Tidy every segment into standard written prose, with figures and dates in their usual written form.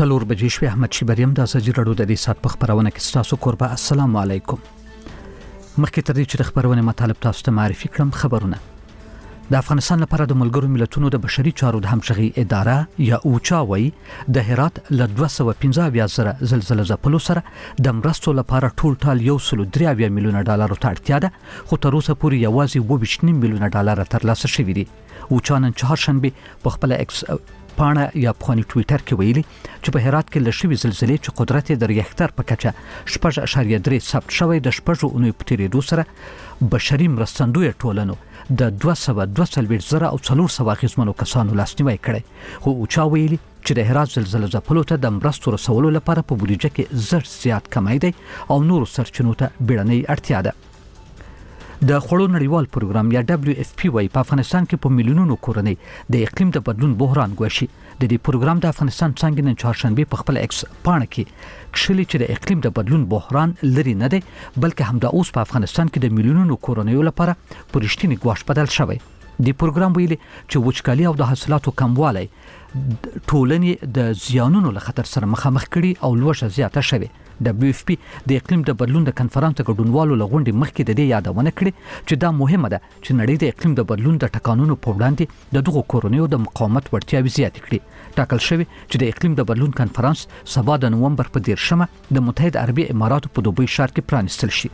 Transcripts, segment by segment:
څلور بجې شوې. احمد شیبریم د ازادي راډیو د دې سات په خبرونه کې تاسو کوربه. السلام علیکم. مخکې تر دې چې د خبرونه مطالب تاسو ته معرفي کړم، خبرونه د افغانستان لپاره د ملګرو ملتونو د بشري چارو د همغږي اداره یا اوچا وایي د هرات ل 215 زلزلې ځپلو سره د مرستو لپاره ټول 1.3 میلیونه ډالر ته اړتیا ده، خو تر اوسه پورې یوازې 2.9 میلیونه ډالر ترلاسه شوي دي. اوچا نن چهارشنبه په خپل ایکس پاڼه یا په ټوئیټر کې ویلي چې په هرات کې لشي زلزلې چې قدرت د ریختر په کچه 6.3 ثبت شوی د 6.9 په تیریدو سره بشري مرستندوی ټولنو د 222,000 او 400 غیزمنو کسانو لاسنیوي کړي. خو اوچا ویلي چې د هرات زلزلې ځپلو ته د مرستو رسولو لپاره په بودیجه کې زیات کمی دی او نور سرچینو ته بیړنۍ اړتیا ده. د خوړو نړیوال پروګرام یا WFP وايي په افغانستان کې په میلیونونو کورنۍ د اقلیم د بدلون بحران ګواښي. د دې پروګرام د افغانستان څنګه نن چهارشنبه په خپل ایکس پاڼه کې کښلي چې د اقلیم د بدلون بحران لري نه دی، بلکې همدا اوس په افغانستان کې د میلیونونو کورنۍ لپاره پرشتنی ګواښ بدل شوی. د پروګرام ویلي چې وچکالي او د حاصلاتو کموالی ټولنې د زیانونو له خطر سره مخامخ کړي او لوړه زیاته شوی. WFP د اقلیم د بدلون د کنفرانس ګډونوالو لغونډې مخکې د دې یادونه کړې چې دا مهمه ده چې نړۍ د اقلیم د بدلون د ټکانونو په وړاندې د دغو کورنیو د مقاومت وړتیاوې زیاتې کړي. ټاکل شوی چې د اقلیم د بدلون کنفرانس سبا د نومبر په 10 د متحده عربي اماراتو په دوبۍ ښار کې پرانیستل شي.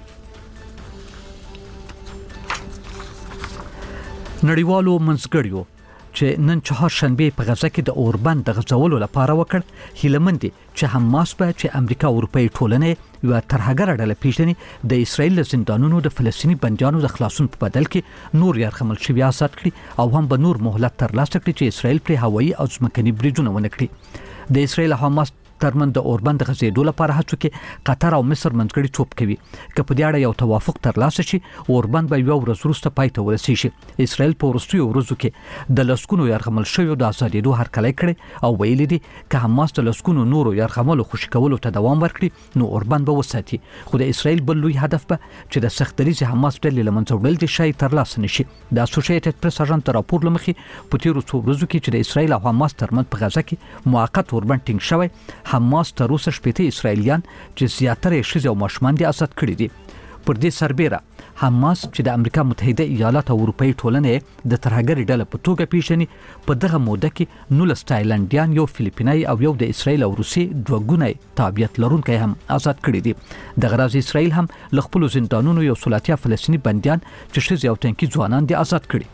نړیوالو منځګړیو چې نن چهارشنبه په غزه کې د اوربند د غزولو لپاره وکړ، هیلمند چې حماس په چې امریکا اروپאי ټولنه یو ترهګر ډله پیژني د اسرایل زندانونو د فلسطینی بندیانو د خلاصون په بدل کې نور یرغمل شوی آزاد کړي او هم به نور مهلت ترلاسه کړي چې اسرایل پر هوایي او ځمکني بریدونه ونه کړي. د اسرایل حماس ترمن د اوربند غزیدو لپاره هڅو کې قطر او مصر منځګړي چوپ کوي. که په دې اړه یو توافق ترلاسه شي، اوربند به یو ورځ وروسته پای ته ورسیږي. اسرایل په وروستیو ورځو کې د لسکونو یرغمل شویو د آزادېدو هرکلی کړي او ویلي دي که حماس د لسکونو نورو یرغملو خوشي کولو ته دوام ورکړي نو اوربند به وساتي. خو د اسرایل بل لوی هدف به چې د سختدریزې حماس ډلې له منځه وړل دي شاید ترلاسه نشي. د اسوسییټډ پریس اژانس د راپور له مخې په تیرو څو ورځو کې چې د اسرایل او حماس ترمنځ په غزه کې موقت اوربند ټینګ شوی، حماس تر اوسه شپېته اسرایلیان چې زیاتره ښځې او ماشومان دي آزاد کړي دي. پر دې سربیره حماس چې د امریکا متحده ایالات او اروپאי ټولنې د ترهګر ډله په توګه پیژني، په دغه موده کې 19 تایلنډیان، یو فلیپینای او یو د اسرایل او روسي دوه ګونی تابعیت لرونکي هم آزاد کړي دي. د غراز اسرایل هم له خپل زندانونو یو سلاتیا فلسطینی بندیان چې ښځې او تنکي ځوانان دي آزاد کړي.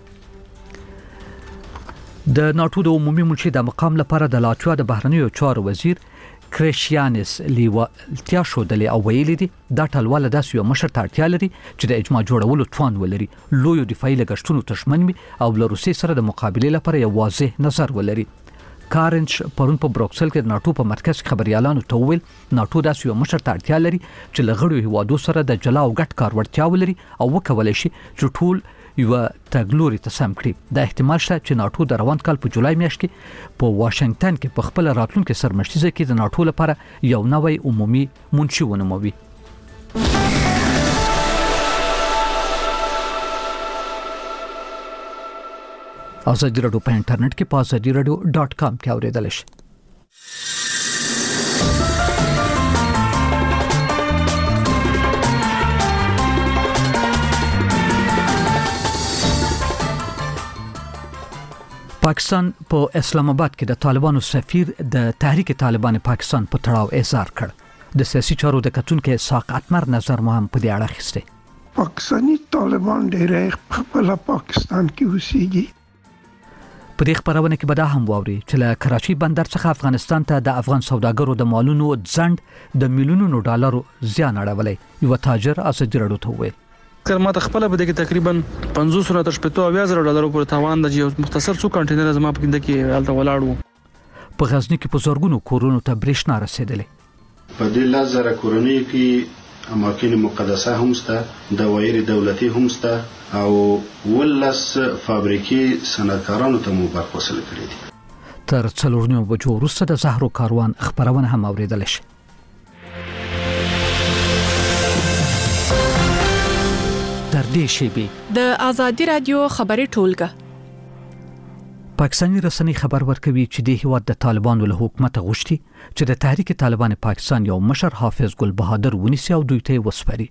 د ناتو د عمومي منشي د مقام لپاره د لاتویا د بهرنیو چارو وزیر کریشیانس لیوالتیا شودلې او ویلي دي دا ټلواله داسې یو مشر ته اړتیا لري چې د اجماع جوړولو توان ولري، لویو دفاعي لګښتونو تشمن وي او له روسیې سره د مقابلې لپاره یو واضح نظر ولري. کارنچ پرون په بروکسل کې د ناتو په مرکز خبريالانو ته وویل ناتو داسې یو مشر ته اړتیا لري چې له غړو هیوادو سره د جلا او ګډ کار وړتیا ولري او وکولای شي چې ټول یو تګلوري ته سم کړي. د احتمال شته چې ناتو د روان کال په جولای میاشت کې په واشنگټن کې په خپل راتلونکي سرمشتیزه کې د ناتو لپاره یو نوی عمومي منشي ونوموي. ازادي راډیو په انټرنیټ کې په azadiiradio.com کې اوریدل شي. پاکستان په اسلام آباد کې د طالبانو سفیر د تحریک طالبان پاکستان په تړاو اظهار کړ. د سیاسي چارو د کتونکو اسحاق اتمر نظر مهم په دې اړه اخیسته. پاکستانی طالبان ډېر خپل پاکستان کې اوسېږي. په دې خبرونه کې به دا هم واوري چې له کراچي بندر څخه افغانستان ته د افغان سوداګرو د مالونو ځند د میلیونونو ډالرو زیان اړولې. یو تاجر ازادي راډیو ته وویل کلمه خپل به د تقریبا 500 تر 700 ډالر پورې تاوان د یو مختصر څو کنټینر زما په کې کې حالت ولاړو. په غزنی کې په زورګونو کورونو ته برېښنا رسیدلې. په دې لزر کورونی کې اماکن مقدسه هم سته، دوایر دولتي هم سته او ولس فابریکې صنعتکارانو ته مو برخوصله کړې دي. تر 4 بجو وروسته د زهرو کاروان خبرونه هم اوریدل شي. تر دې شی به د ازادي رادیو خبري ټولګه پاکستاني رسنۍ خبر ورکوي چې د هیواد د طالبانو له حکومت غوښتي چې د تحریک طالبان پاکستان یو مشر حافظ ګل بهادر ونیسي او دوی ته وسپاري.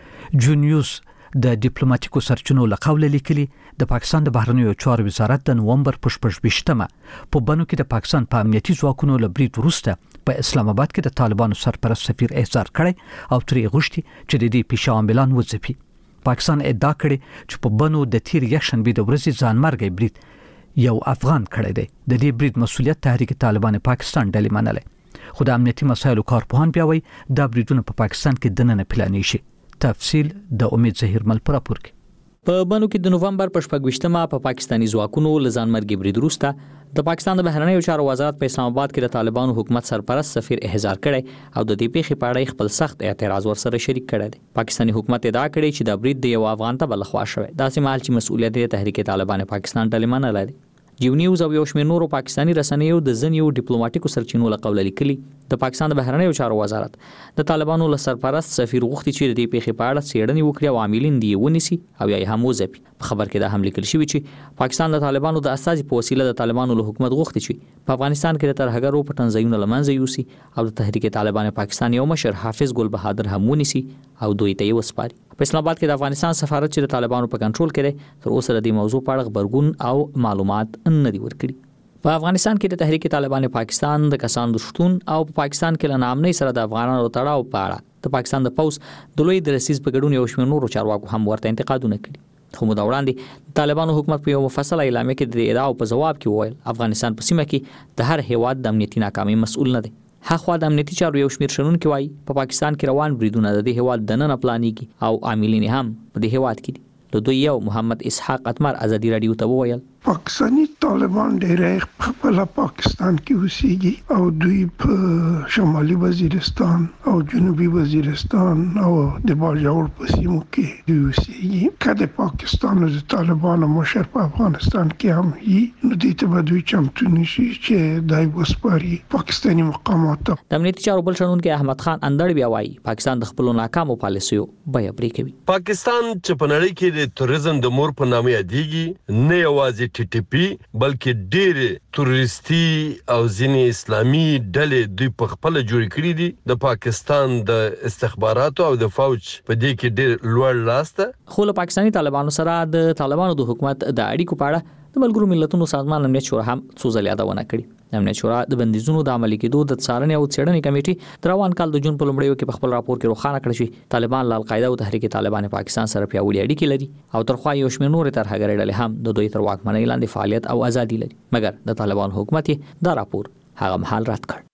جون نیوز د ډیپلوماټیکو سرچینو له قوله لیکلي د پاکستان د بهرنیو چارو وزارت د نومبر په 28مه په بنو کې د پاکستان په امنیتي ځواکونو له برید وروسته په اسلام آباد کې د طالبانو سرپرست سفیر احضار کړی او ترې غوښتي چې د دې پیښه عاملان وځپي. پاکستان ادعا کړې چې په بنو د تیر یکشنبه د ورځې ځانمرګي برید یو افغان کړی دی. د دې برید مسؤلیت تحریک طالبان پاکستان ډلې منلې، خو د امنیتي مسایلو کارپوهان بیا وایي دا بریدونه په پاکستان کې دننه پلانې شي. تفصیل د امید زهیر مل پر راپور کې. په بنو کې د نومبر په 28مه په پاکستاني ځواکونو لزانمرګي برید وروسته د پاکستان د بهرنیو چارو وزارت په اسلام آباد کې د طالبانو حکومت سرپرست سفیر احضار کړي او د دې پیښې په اړه خپل سخت اعتراض ورسره شریک کړی دی. پاکستاني حکومت ادعا کړې چې د برید د یو افغان ته بلخوا شوی، داسې مهال چې مسؤلیت د تحریک طالبان پاکستان ډلې منلای دی. جیو نیوز او یو شمېر نورو پاکستاني رسنیو د ځینو ډیپلوماټیکو سرچینو له قوله لیکلي د پاکستان د بهرنیو چارو وزارت د طالبانو له سرپرست سفیر غوښتي چې د دې پیښې په اړه څېړنې وکړي او عاملین دی ونیسي او یا هم وځپي. په خبر کې دا هم لیکل شوی چې پاکستان د طالبانو د اساسي په وسیله د طالبانو له حکومت غوښتي چې په افغانستان کې د ترهګرو په تنظیمونو لمنځه یوسي او د تحریک طالبان پاکستان یو مشر حافظ ګل بهادر هم ونیسي او دوی ته یې وسپاري. په اسلام آباد کې د افغانستان سفارت چې د طالبانو په کنټرول کې دی تر اوسه د دې موضوع په اړه خبرګون او معلومات نه دی ورکړي. په افغانستان کې د تحریک طالبان پاکستان د کسانو د شتون او په پاکستان کې له نامنۍ سره د افغانانو تړاو په اړه د پاکستان د پوز د لوی درسیز په ګډون یو شمېر نورو چارواکو هم ورته انتقادونه کړي. خو مودا وړاندې طالبانو حکومت په یو مفصل اعلامیه کې د ادعاو په جواب کې وویل افغانستان په سیمه کې د هر هیواد د امنیتي ناکامۍ مسؤل نه دی. هغه د امنیتي چارو یو شمېر شنونکي وایي په پاکستان کې روان بریدونه د دې هیواد دننه پلانېږي او عاملین هم په دې هیواد کې دي. د دوی یو محمد اسحاق اتمر ازادي رادیو ته وویل پاکستانی طالبان ډېر په پاکستان کې اوسېږي او دوی په شمالي وزیرستان او جنوبي وزیرستان او د باجوړ په سیمو کې دوی اوسېږي. کله پاکستان د طالبانو مشر په افغانستان کې هم یې نو دې ته به دوی چمتو نشي چې دای وسپاري پاکستاني مقامات. د امنیتي چارو بل شنونکي احمد خان اندړ بیا وایي پاکستان د خپل ناکامو پالیسیو بیه پرې کوي. پاکستان چې په نړۍ کې د توریزم د مور په نامه یادېږي نه یوازې TTP بلکې ډېر تروریستي او ځینې اسلامي ډلې دوی په خپل جوړ کړي دي. د پاکستان د استخباراتو او د فوج په دې کې ډېر لوړ لاس ده. خو له پاکستاني طالبانو سره د طالبانو د حکومت د اړیکو په اړه د ملګرو ملتونو سازمان امنیت شورا هم څو ځله یادونه کړې. د امنیت شورا د بندیزونو د عملي کېدو د څارنې او څېړنې کمیټې د روان کال د جون په لومړیو کې په خپل راپور کې روښانه کړی چې طالبان له القاعده او تحریک طالبان پاکستان سره پیاوړي اړیکې لري او ترخوا یو شمېر نورې ترهګرۍ ډلې هم د دوی تر واکمنۍ لاندې فعالیت او ازادي لري. مګر د طالبان حکومت دا راپور هغه مهال رد کړ.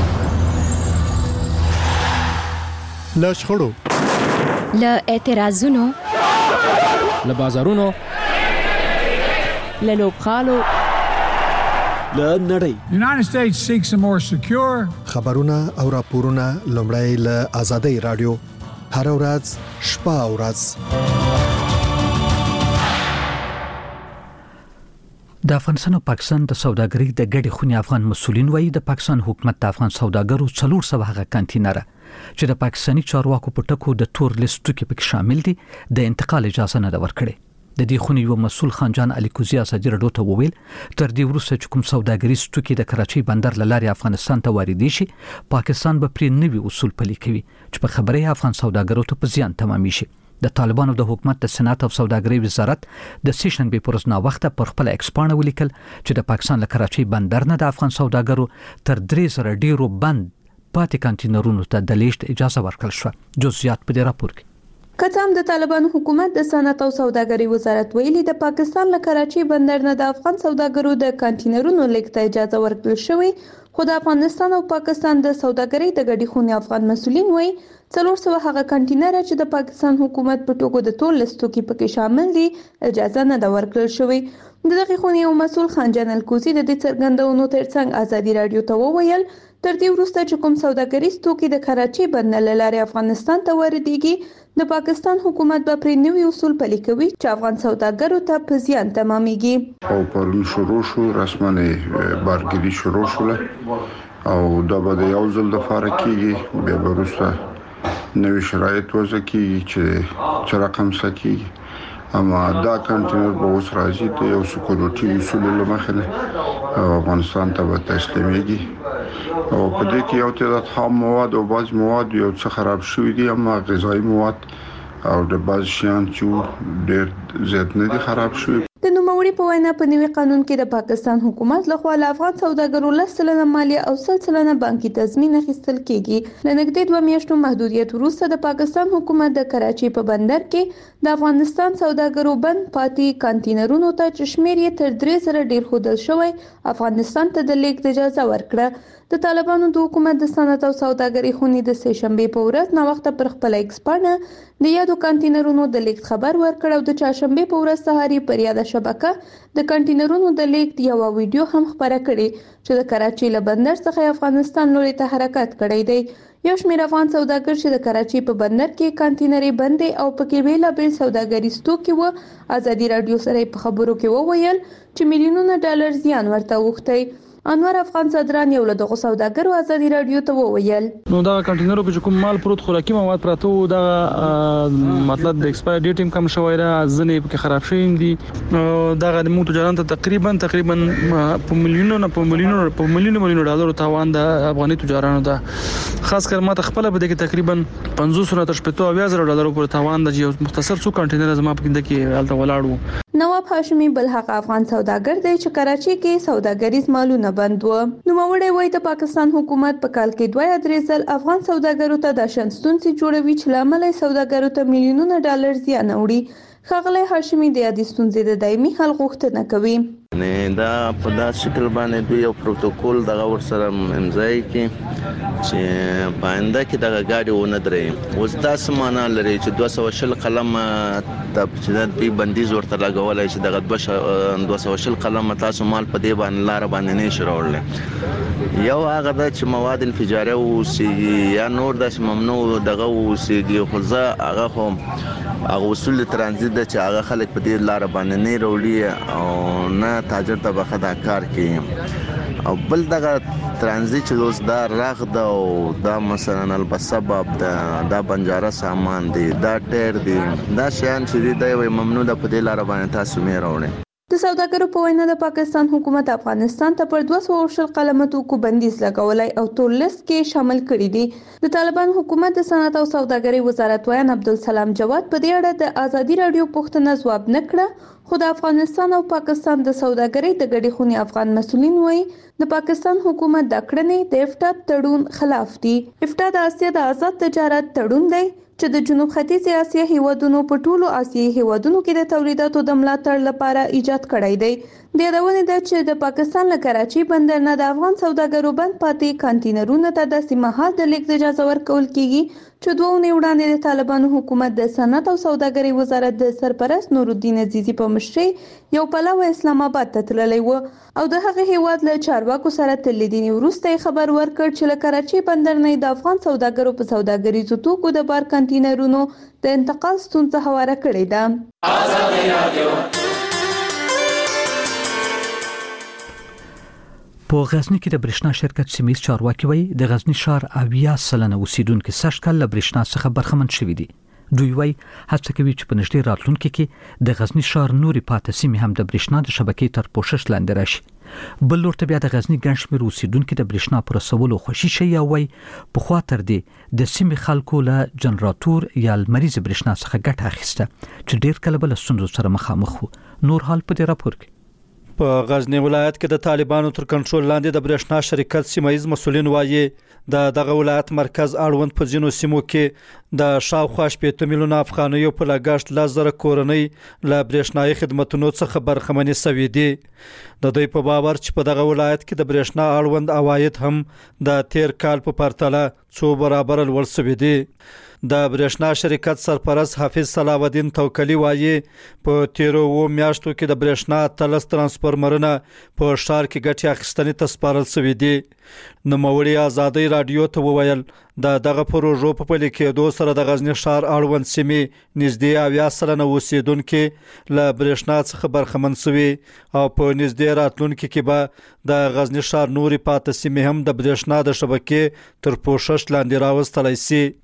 له شخړو، له اعتراضونو، له بازارونو، له لوبغالو، له نړۍ. United States seeks a more secure خبرونه او راپورونه لومړی له آزادۍ رادیو هر ورځ شپه او ورځ. د افغانستان او پاکستان د سوداګرۍ د ګډې خونې افغان مسؤلین وایي د پاکستان حکومت د افغان سوداګرو 400 هغه کانټینر چې د پاکستاني چارواکو په ټکو د تور لیست کې پکې شامل دي د انتقال اجازه نه ورکړي. د دې خونې یو مسؤل خانجان علي کوزي ازادي رادیو ته وویل تر دې وروسته چې کوم سوداګریز توکي د کراچۍ بندر لارې افغانستان ته واردې شي پاکستان به پرې نوي اصول پلي کوي چې په خبره افغان سوداګرو ته په زیان تمامي شي. د طالبانو د حکومت د صنعت او سوداګرۍ وزارت د سیشنبه پر ورځ وخت پر خپل ایکسپانه ولیکل چې د پاکستان له کراچۍ بندر نه د افغان سوداګرو تر 3000 ډیرو بند پاتې کانټینرونو ته د لیست اجازه ورکړل شو. جزئیات په دې راپور کې. کتام د طالبانو حکومت د صنعت او سوداګرۍ وزارت ویلي د پاکستان له کراچۍ بندر نه د افغان سوداګرو د کانټینرونو لیږد اجازه ورکړل شوې خو د افغانستان او پاکستان د سوداګرۍ د ګډې خونې افغان مسؤلین وایي 400 هغه کانټینر چې د پاکستان حکومت په ټکو د تور لیستو کې پکې شامل دي اجازه نه ورکړل شوې. د دغه خونې یو مسؤل خانجان الکوزي د دې څرګندونو ترڅنګ ازادي رادیو ته وویل تر دې وروسته چې کوم سوداګریز توکي د کراچۍ بندر له لارې افغانستان ته واردېږي د پاکستان حکومت به پرې نوي اصول پلي کوي چې افغان سوداګرو ته په زیان تمامېږي. او پرون شروع شو رسمنه بارګري شروع شوله او دا به د یو ځل د فاره کېږي بیا به وروسته نوي شرایط وضع کېږي چې رقم سکیږي اما دا کنټینر به اوس راځي ته یو سکیورټي اصول له مخې افغانستان ته به تسلیمېږي او په دې کې یو تعداد خام مواد او بعض مواد یو څه خراب شوي دي اما غذایی مواد او د بعض شیان چې ډېر زیات نه دي خراب شوي. د نوموړي په وینا په نوي قانون کې د پاکستان حکومت لخوا له افغان سوداګرو 10% مالیه او 10% بانکي تضمین اخیستل کیږي. له نږدې 2 میاشتو محدودیت وروسته د پاکستان حکومت د کراچۍ په بندر کې د افغانستان سوداګرو بند پاتې کانټینرونو ته چې شمیر یې تر 3000 ډیر ښودل شوی افغانستان ته د لیږد اجازه ورکړه. د طالبانو د حکومت د صنعت او سوداګرۍ خونې د سه شنبې په ورځ ناوخته پر خپل ایکس پاڼه د یادو کانټینرونو د لیږد خبر ورکړ او د چهارشنبې په ورځ سهاري پر یاده شبکه د کانټینرونو د لیږد یو ویډیو هم خبره کړې چې د کراچۍ له بندر څخه افغانستان لوري ته حرکت کړی دی. یو شمېر افغان سوداګر چې د کراچۍ په بندر کې کانټینرې بندې او پکې بیلابیل سوداګریز توکي وو ازادي راډیو سره په خبرو کې وویل چې میلیونونه ډالر زیان ورته اوښتی. انور افغان صدران یو له دغه سوداګرو ازادي راډیو ته وویل نو دا کانټینرو کې کوم مال پروت خوراکي مواد پراته وو دا مطلب د ایکسپایر ډیټ هم کم شوی را ځنې پکې خراب شوی دي دا غو تجاران ته تقریبا په میلیونونو ډالر تاوان د افغاني تجارانو ته خاص کر ماته خپل به د تقریبا 500 تر 700 ډالر پر تاوان د یو مختصر څو کانټینر زما په کې حالت ولاړو. نواب هاشمي بل هغه افغان سوداګر دی چې کراچۍ کې سوداګریز مالونه بند و. نوموړی وایي د پاکستان حکومت په کال کې 2 ځل افغان سوداګرو ته د شنستونسي جوړوي چې لامل سوداګرو ته میلیونونه ډالر زیان وړي. ښاغلی هاشمي د یادې ستونزې د دایمي حل غوښتنه کوي. نه دا په داسې شکل باندې دوی یو پروتوکول دغه ورسره امضای کی چې پاینده کې دغه گاډي ونه درې اوس تاسو معنا لري چې 220 قلم د دوی بندیز ورته لګولای چې دغه 220 قلم تاسو مال په دی باندې لار باندې نه شروړل. یو هغه د چې مواد انفجاري او یا نور د ممنوع دغه وسیږي خو ځا هغه هم هغه اصول ترانزیت د چې هغه خلک په دې لار باندې نه وروړي او نه تاجر طبقه دا کار کوي او بل دغه ترانزیت چې اوس دا راغ دا او دا مثلا البسبب دا بنجاره سامان دي دا ټیر دي دا شیان چې دی ممنوع د په دې لار باندې تاسو مې راوړي. د سوداګرو په وینا د پاکستان حکومت افغانستان ته پر 220 قلمه توکو بندیز لګولای او تور لیست کې شامل کړي دي. د طالبان حکومت د صنعت او سوداګرۍ وزارت ویان عبدالسلام جواد په دې اړه د ازادي راډیو پوښتنه ځواب نه کړه خو د افغانستان او پاکستان د سوداګرۍ د ګډې خونې افغان مسؤلین وایي د پاکستان حکومت د کړنې د افتا تړون خلاف دي. افتا د اسیا د آزاد تجارت تړون دی چې د جنوب ختیځ اسیا هیوادونو په ټولو آسیایي هیوادونو کې د تولیداتو د ملاتړ لپاره ایجاد کړی دی. د یادونې ده چې د پاکستان له کراچۍ بندر نه د افغان سوداګرو بند پاتې کانټینرونو ته د سیمهال د لیږد اجازه ورکول کیږي چې 2 اونۍ وړاندې د طالبانو حکومت د صنعت او سوداګرۍ وزارت د سرپرست نورالدین عزیزي په مشرۍ یو پلاوی اسلام آباد ته تللی و او د هغه هیواد له چارواکو سره تل لیدنې وروسته خبر ورکړ چې له کراچۍ بندر نه د افغان سوداګرو په سوداګریزو توکو د بار کانټینرونو د انتقال ستونزه هواره کړې ده. په غزنی کې د برېښنا شرکت سیمېز چارواکي وایي د غزنی ښار 80% اوسیدونکو سږ کال له برېښنا څخه برخمن شوي دي. دوی وایي هڅه کوي چې په نږدې راتلونکي کې د غزنی ښار نوري پاتې سیمې هم د برېښنا د شبکې تر پوښښ لاندې راشي. بل لورته بیا د غزنی ګڼ شمېر اوسیدونکو د برېښنا پر رسولو خوشي شي او وایي په خوا تر دې د سیمې خلکو له جنراتور یا لمریز برېښنا څخه ګټه اخیسته چې ډېر کله بل ستونزو سره مخامخ وو. نور حال په دې راپور کې په غزنی ولایت کې د طالبانو تر کنټرول لاندې د برېښنا شرکت سیمایز مسولین وایي دغه ولایت مرکز اړوند په ځینو سیمو کې د شاوخوا 8 میلیونه افغانیو په لګښت 10,000 کورنۍ له برېښنايي خدماتو څخه برخمنې شوي دي. د دوی په باور چې په دغه ولایت کې د برېښنا اړوند عواید هم د تیر کال په پرتله 2 برابر لوړ شوي دي. د برېښنا شرکت سرپرست حافظ صلاح الدین توکلی وایي په تیرو میاشتو کې د برېښنا 13 ترانسفارمرونه په ښار کې ګټه اخیستنې ته سپارل شوي دي. نوموړي ازادي راډیو ته وویل دغه پروژو په پلي کېدو سره د غزنی ښار اړوند سیمې نږدې 80% اوسیدونکو له برېښنا څخه برخمن شوي او په نږدې راتلونکي کې به د غزنی ښار نوري پاتې سیمې هم د برېښنا د شبکې تر پوښښ لاندې راوستلای شي.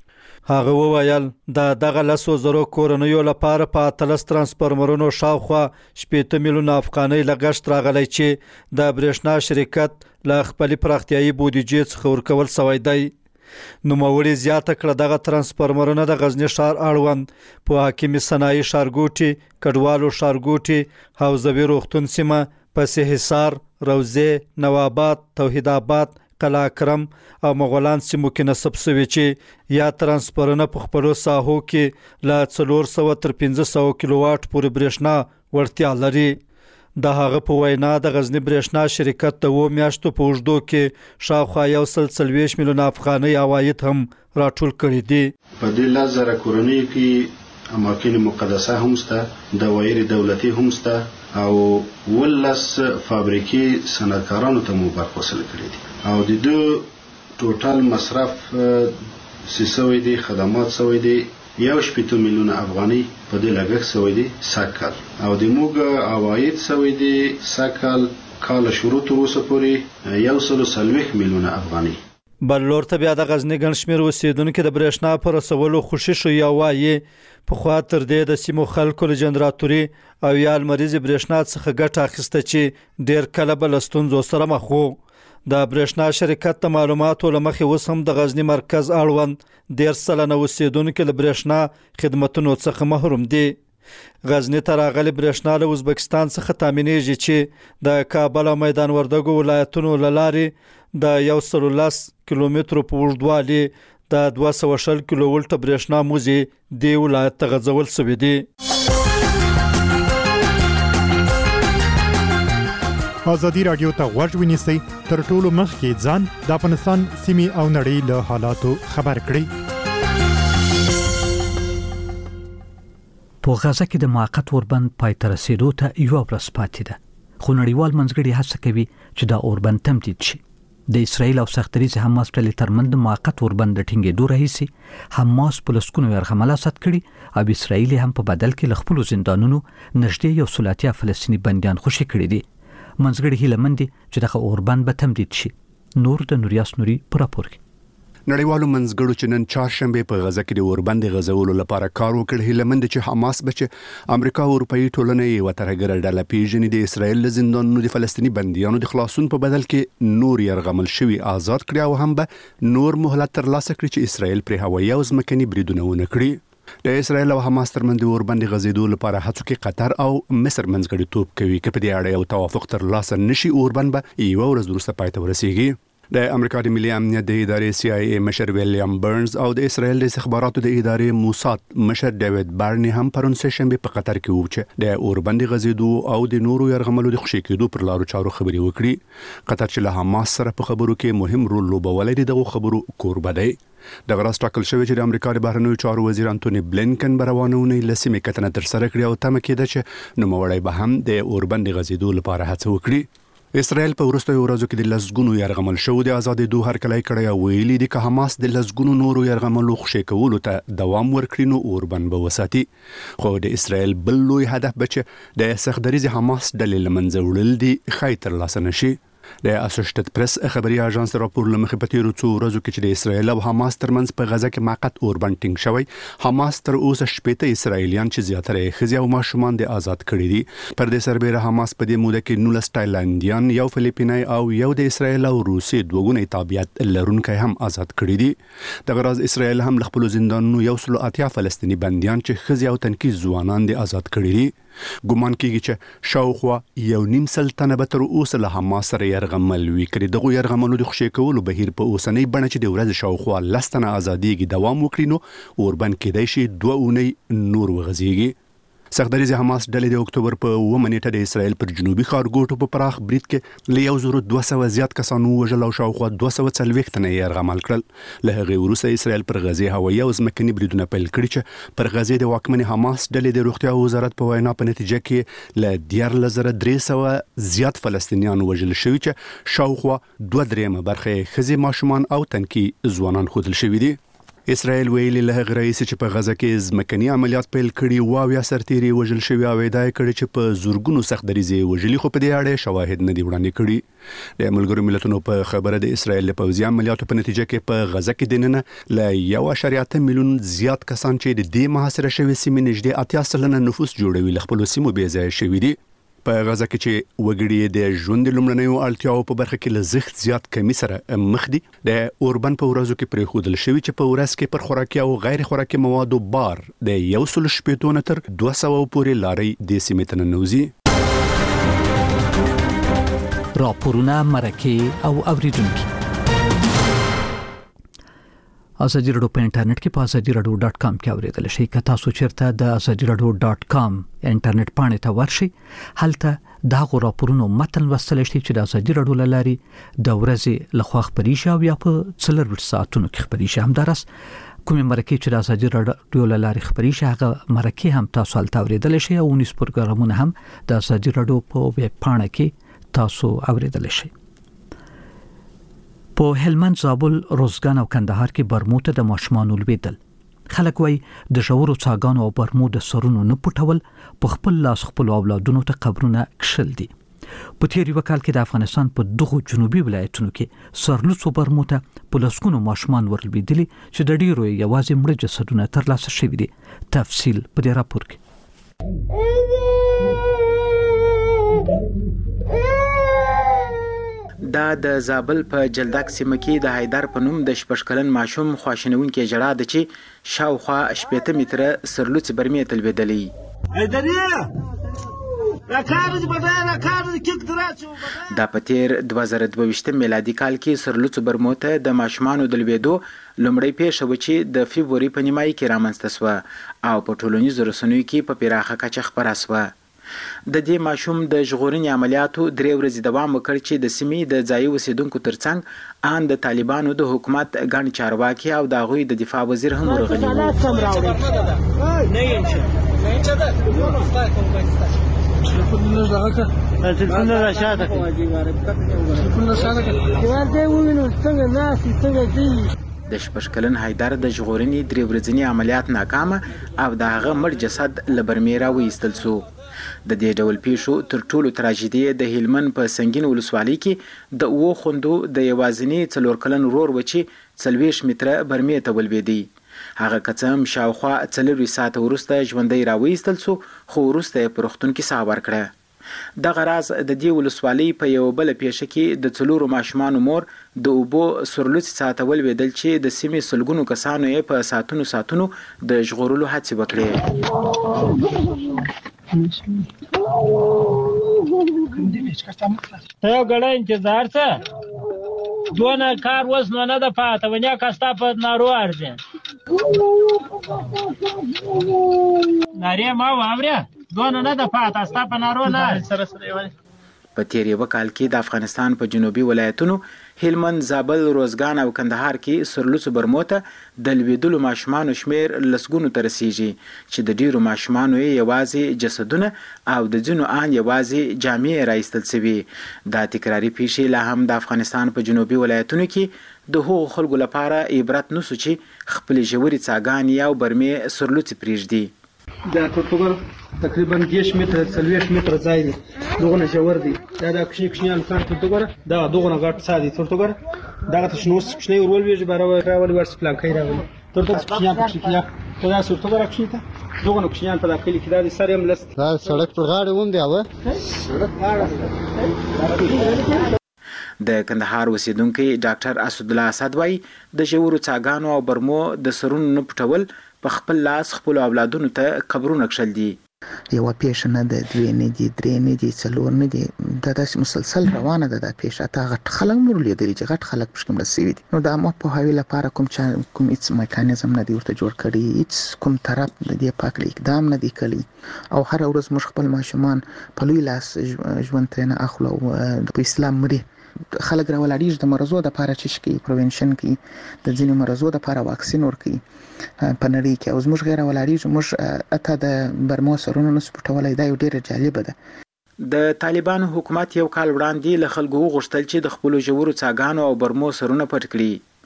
هغه وویل دغه 100,000 کورنیو لپاره په 13 ترانسفارمرونو شاوخوا 8 میلیونه افغانۍ لګښت راغلی چې د برېښنا شرکت له خپل پراختیايي بودیجې څخه ورکول شوی دی. نوموړي زیاته کړه دغه ترانسفارمرونه د غزنی ښار اړوند په حکیمي صنایع ښارګوټي، کډوالو ښارګوټي، حوزوي روغتون سیمه، پسې حصار، روضه، نواباد، توحید آباد، قلعه اکرم او مغولان سیمو کې نصب شوي چې یا ترانسفارمرونه په خپلو ساحو کې له 400 تر 500 کیلو واټ پورې برېښنا وړتیا لري. د هغه په وینا د غزنی برېښنا شرکت د 2 میاشتو په اوږدو کې شاوخوا 140 میلیونه افغانۍ عواید هم راټول کړي دي. په دې 10,000 کورنیو کې اماکن مقدسه هم شته، دوایر دولتي هم شته او 12 فابریکې صنعتکارانو ته مو برخوصل کړي دي او د دوی ټوټل مصرف سوی دي، خدمات سوی دي 1.8 میلیونه افغانۍ په دې لګښت سوی دي سکل او د موږ عواید سوی دي سکل کال شروع تر اوسه پورې 140 میلیونه افغانۍ. بل لور ته بیا د غزنی ګڼ شمېر اوسیدونکو د برېښنا په رسولو خوشي شو یا وایي پخوا تر دې د سیمو خلکو له جنراتوري او یا لمریزې برېښنا څخه ګټه اخیسته چې ډېر کله به له ستونزو سره مخ وو. د برېښنا شرکت د معلوماتو له مخې اوس هم د غزنی مرکز اړوند 13 اوسیدونکو له برېښنا خدمتونو څخه محروم دي. غزنی ته راغلي برېښنا له ازبکستان څخه تامینېږي چې د کابل او میدان وردګو ولایتونو له لارې د 110 کیلومترو په اوږدوالي د 220 کیلو ولټ برېښنا موزي دی ولایت ته غځول شوی دی. ازادي رادیو ته غوږ ونیسئ تر ټولو مخکې ځان د افغانستان سیمې او نړۍ له حالاتو خبر کړئ. په غزه کې د موقت اوربند پای ته رسیدو ته یو ورځ پاتې ده، خو نړیوال منځګړي هڅه کوي چې دا اوربند تمدید شي. د اسرایل او سختریز حماس ډلې ترمنځ موقت اوربند د ټینګېدو راهیسې حماس په لسګونو یرغمل اسد کړي او اسرایل هم په بدل کې له خپلو زندانونو نږدې 100 فلسطینی بندیان خوشي کړي دي. منځګړي هیله مند دي چې دغه اوربند به تمدید شي. نور د نوریاس نوري پر راپور کې نړیوالو منځګړو چې نن چهارشنبه په غزه کې د اوربند غزولو لپاره کار وکړ، هیله مند چې حماس بچ امریکا او اروپאי ټولنه یې وترګر ډله پیژنې د اسرایل له زندانونو د فلسطینی بندیانو د خلاصون په بدل کې نور يرغمل شوی آزاد کړي او هم به نور مهلت ترلاسه کړي چې اسرایل پر هوایي او ځمکني بریدونه ونه کړي. د اسرایل او حماس ترمنځ د اوربند غزیدو لپاره هڅو کې قطر او مصر منځګړي توپ کوي چې په دې اړه یو توافق ترلاسه نشي اوربند به یو ورځ وروسته پای ته ورسیږي. د امریکا د ملي امنیت د ادارې CIA مشر ویلیام برنز او د اسرایل د استخباراتو د ادارې موساد مشر ډیوډ بارني هم پرون سه شنبه په قطر کې وو چې د اوربند غزیدو او د نورو يرغملو د خوشي کېدو پر لارو چارو خبري وکړي. قطر چې له حماس سره په خبرو کې مهم رول لوبولی دی دغه خبرو کوربه دی. د غراس ټاکل شوی چې د امریکا د بهرنیو چارو وزیر انټونی بلینکن روانونه لسمې کتنه تر سره کړې او تمه کېده چې نوموړی به هم د اوربند غزیدو لپاره هڅه وکړي. اسرائیل په وروستیو ورځو کې د لسګونو يرغمل شو د آزادېدو هرکلی کړی او ویلي دي چې حماس د لسګونو نورو يرغملو خوشي کولو ته دوام ورکړي نو اوربند به وساتي. خو د اسرائیل بل لوی هدف بچ د سختدریز حماس ډلې لمنځه وړل دي خای ترلاسه نشي. د اسوسییټډ پریس خبري اژانس راپور لمخې په تیرو څو ورځو کې چې د اسرایل او حماس ترمنځ په غزه کې موقت اوربند ټینګ شوی، حماس تر اوسه 8 اسرایلیان چې زیاتره ښځې او ماشومان د آزاد کړي دي. پر دې سربېره حماس په دې موده کې 19 تایلندیان، یو فلیپینای او یو د اسرایل او روسي دوګونی تابعیت لرونکي هم آزاد کړي دي. د غراز اسرایل هم خپل زندانونو 180 فلسطینی بنديان چې ښځې او تنکي ځوانان د آزاد کړي دي. ګومان کیږي چې شاوخوا 1.5 تنه به تر اوسه له حماس سره يرغمل وي کړي. دغه يرغملو د خوشي کولو بهیر په اوسنۍ بڼه چې د ورځ شاوخوا 10 تنه ازاديږي دوام وکړي نو اوربند کېدای شي 2 اونۍ نور وغځيږي. سختدریز حماس ډلې د اکتوبر په 9 نیټه د اسرایل پر جنوبي ښارګوټو په پراخ برید کې له 1200 زیات کسانو وژل او شاوخوا 240 تنه يرغمل کړل. له هغې وروسته اسرایل پر غزه هوایي او ځمکني بریدونه پیل کړي چې پر غزه د واکمن حماس ډلې د روغتیا وزارت په وینا په نتیجه کې له 14300 زیات فلسطینیان وژل شوي چې شاوخوا 2/3 برخه ښځې، ماشومان او تنکي ځوانان ښودل شوي دي. اسرائیل ویلي له هغه رئیس چې په غزه کې ځمکني عملیات پیل کړي او یا سرتیري وژل شوی او ادعا کړې چې په زورګونو سخت دریزي وژلي خو په دې اړه شواهد نه دي وړاندې کړي. د ملګرو ملتونو په خبره د اسرائیل له پوځي عملیاتو په نتیجه کې په غزه کې دننه ل 1.8 میلیون زیات کسان چې د دې محاصره شوی سیمې نږدې 80% نفوس جوړوي له خپل سیمو بې ځای شوي دي. په غزه کې چې وګړي د ژوند لومړنیو اړتیاو په برخه کې لزخت زیات کمی سره مخ دي. د اوربن په ورځو کې پریښودل شوی چې په ورځ کې پر خوراکي او غیر خوراکي موادو بار د 180 تر 200 پورې لاري د سیمې ته ننوځي. راپورونه مرکه او اوریدونکو ازادي رادیو په انټرنیټ کې په azadiradio.com کې اوریدل شئ. که تاسو چیرته د azadiradio.com انټرنیټ پاڼې ته ورشئ هلته دا غو راپورونو متن لوستل شئ چې د ازادي رادیو لاري د ورځې لخوا خبري شي او یا په 4 ساعتونو کې خبري شي. همدارس کومه مرکه چې د ازادي رادیو لاري خبري شي هغه مرکه هم تاسو هلته اوریدل شئ او نس پروګرامونه هم د ازادي رادیو په ویب پاڼه کې تاسو اوریدل شئ. په هلمند، زابل، روزګان او کندهار کې برمو ته د ماشومانو لویدل. خلک وای د ژورو څاګانو او برمو د سرونو نه پټول په خپل لاس خپل اولادونو ته قبرونه کشل دي. په تیر یو کال کې د افغانستان په دغه جنوبي ولایتونو کې سرلوڅو برمو ته په لسګونو ماشومان ورلویدلي چې د ډیرو یوازې مړه جسدونه ترلاسه شوي دي. تفصیل په دې راپور کې. دا د زابل په جلدک سیمه کې د حیدر په نوم د شپږ ماشوم خواشینونکې جړه ده چې شاوخوا 18 متره سرلوڅ برمې ته لویدلې. دا په تیر 2022 میلادي کال کې سرلوڅ برمو ته د ماشومانو د لویدو لومړی پیښه و چې د فبروري په نیمایي کې رامنځته شوه او په ټولنیزو رسنیو کې په پراخه کچه خپره شوه. د دې ماشوم د ژغورنې عملیاتو 3 ورځې دوام وکړ چې د سیمې د ځایي اوسیدونکو ترڅنګ ان د طالبانو د حکومت ګڼ چارواکي او د هغوی د دفاع وزیر هم ورغلي وو. د شپږ حیدر د ژغورنې 3 ورځني عملیات ناکامه او د هغه مړ جسد له برمې راوایستل شو. د دې ډول پیښو تر ټولو تراژیدي د هلمند په سنگین ولسوالۍ کې د اوو خوندو د یوازینی 4 کلن ورور و چې 40 متره برمې ته ولویدي. هغه کڅم شاوخوا 4 ساعت وروسته ژوندۍ راوایستل شو خو وروسته په روغتون کې ساه ورکړه. دغه راز د دې ولسوالۍ په یو بل پیښه کې د 4 ماشومان مور د اوبو سرلوڅ ساعت ولویدل چې د سیمې سلګونو کسانو یې په ساتونو د ژغورلو هڅې وکړې. یو غړی انتظار ته دونه کار وس نه ده پاته ونیا کستا په نارو ارزه ناری ما وامره دونه نه ده پاته استا په نارو نه سره په تیر یو کال کې د افغانستان په جنوبي ولایتونو هلمند، زابل، روزګان او کندهار کې سرلوڅ برموته د لویدلو ماشومانو شمیر لسګونو ته رسیږي چې د ډیرو ماشومانو یوازې جسدونه او د ځینو ان یوازې جامې راایستل شوي. دا تکراري پیښې لا هم د افغانستان په جنوبي ولایتونو کې د هغو خلکو لپاره عبرت نشو چې خپل ژورې څاګانې او برمې سرلوڅ پرېږدي. دا ټوټوګر تقریبا 10 متره 40 متره ځای دی دغه ژور دی. دا کښنیان کار ټوټوګر دا دغه غټ سادي ټوټوګر دا تشنوس کښنی ورول ویږي باندې راولي ورس پلان کوي راولي ټوټوګر کښنیان دا ټوټوګر کښنی ته دغه کښنیان په داخلي کې دا سره هم لست دا سړک پر غاړه ووم دی د کندهار اوسیدونکي ډاکټر اسد الله اسد وای د ژورو څاګانو او برمو د سرونو نه پټول په خپل لاس خپل اولادونو ته قبرونه کشل دي. یو پیښه نه ده، 2 نه دي، 3 نه دي، 4 نه دي، دا داسې مسلسل روانه ده. دا پیښه تا غټ خلک مور لیدلې چې غټ خلک پښکم رسېږي دي. نو دا مو په هوی لپاره کوم هیڅ میکانیزم نه دی ورته جوړ کړی، هیڅ کوم طرف د دې پاک اقدام نه دی کړی او هر ورځ موږ خپل ماشومان په لوی لاس ژوند ترنه اخلو. د اسلام مري خلک راولاړیږي د مرزو د لپاره چې شکی پروینشن کی د ځینې مرزو د لپاره واکسین ورکي په نړۍ کې او زموږ غیر ولاړیږي موږ اته د برمو سرونو نسبتولای دا یو ډیره جالب ده. د طالبانو حکومت یو کال وړاندې له خلکو غوښتل چې د خپل ژورو څاګانو او برمو سرونه پټ کړي.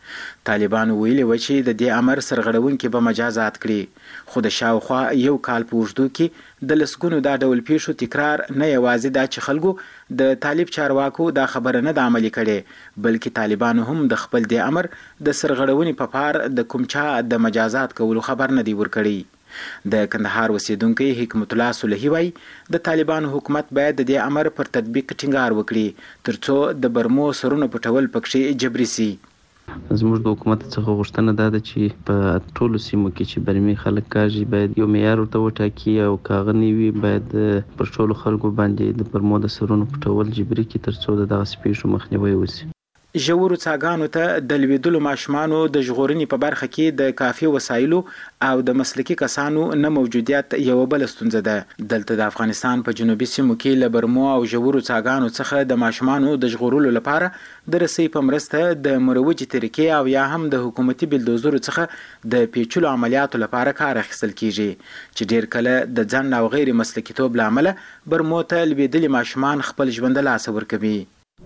طالبان ویلي و چې د دې امر سرغړونکي به مجازات کړي خو د شاوخوا یو کال په اوږدو کې د لسګونو دا ډول پیښو تکرار نه یوازې دا چې خلکو د طالب چارواکو دا خبره نه د عملي کړي بلکې طالبان هم د خپل د امر د سرغړونې په پار د کوم چا د مجازات کولو خبر نه دی ورکړي د کندهار اوسیدونکي حکمت الله صلحي وایي د طالبانو حکومت باید د دې امر پر تطبیق ټینګار وکړي ترڅو د برمو سرونه پټول پکې جبري سي زموږ د حکومت څخه غوښتنه ده چې په ټولو سیمو کې چې برمي خلک کاږي باید یو معیار ورته وټاکي او کاغه نیوي باید پر ټولو خلکو باندې د برمو د سرونو پټول جبري کړي ترڅو د دغه پیښو مخنیوی وشي ژورو څاګانو ته د لویدلو ماشومانو د ژغورنې په برخه کې د کافي وسایلو او د مسلکي کسانو نه موجودیت یو بل ستونزه ده دلته د افغانستان په جنوبي سیمو کې له برمو او ژورو څاګانو څخه د ماشومانو د ژغورلو لپاره د رسۍ په مرسته د مروجي طریقې او یا هم د حکومتي بلدوزرو څخه د پیچلو عملیاتو لپاره کار اخیستل کیږي چې ډیر کله د ځنډ او غیر مسلکیتوب لامل برمو ته لویدلي ماشومان خپل ژوند له لاسه ورکوي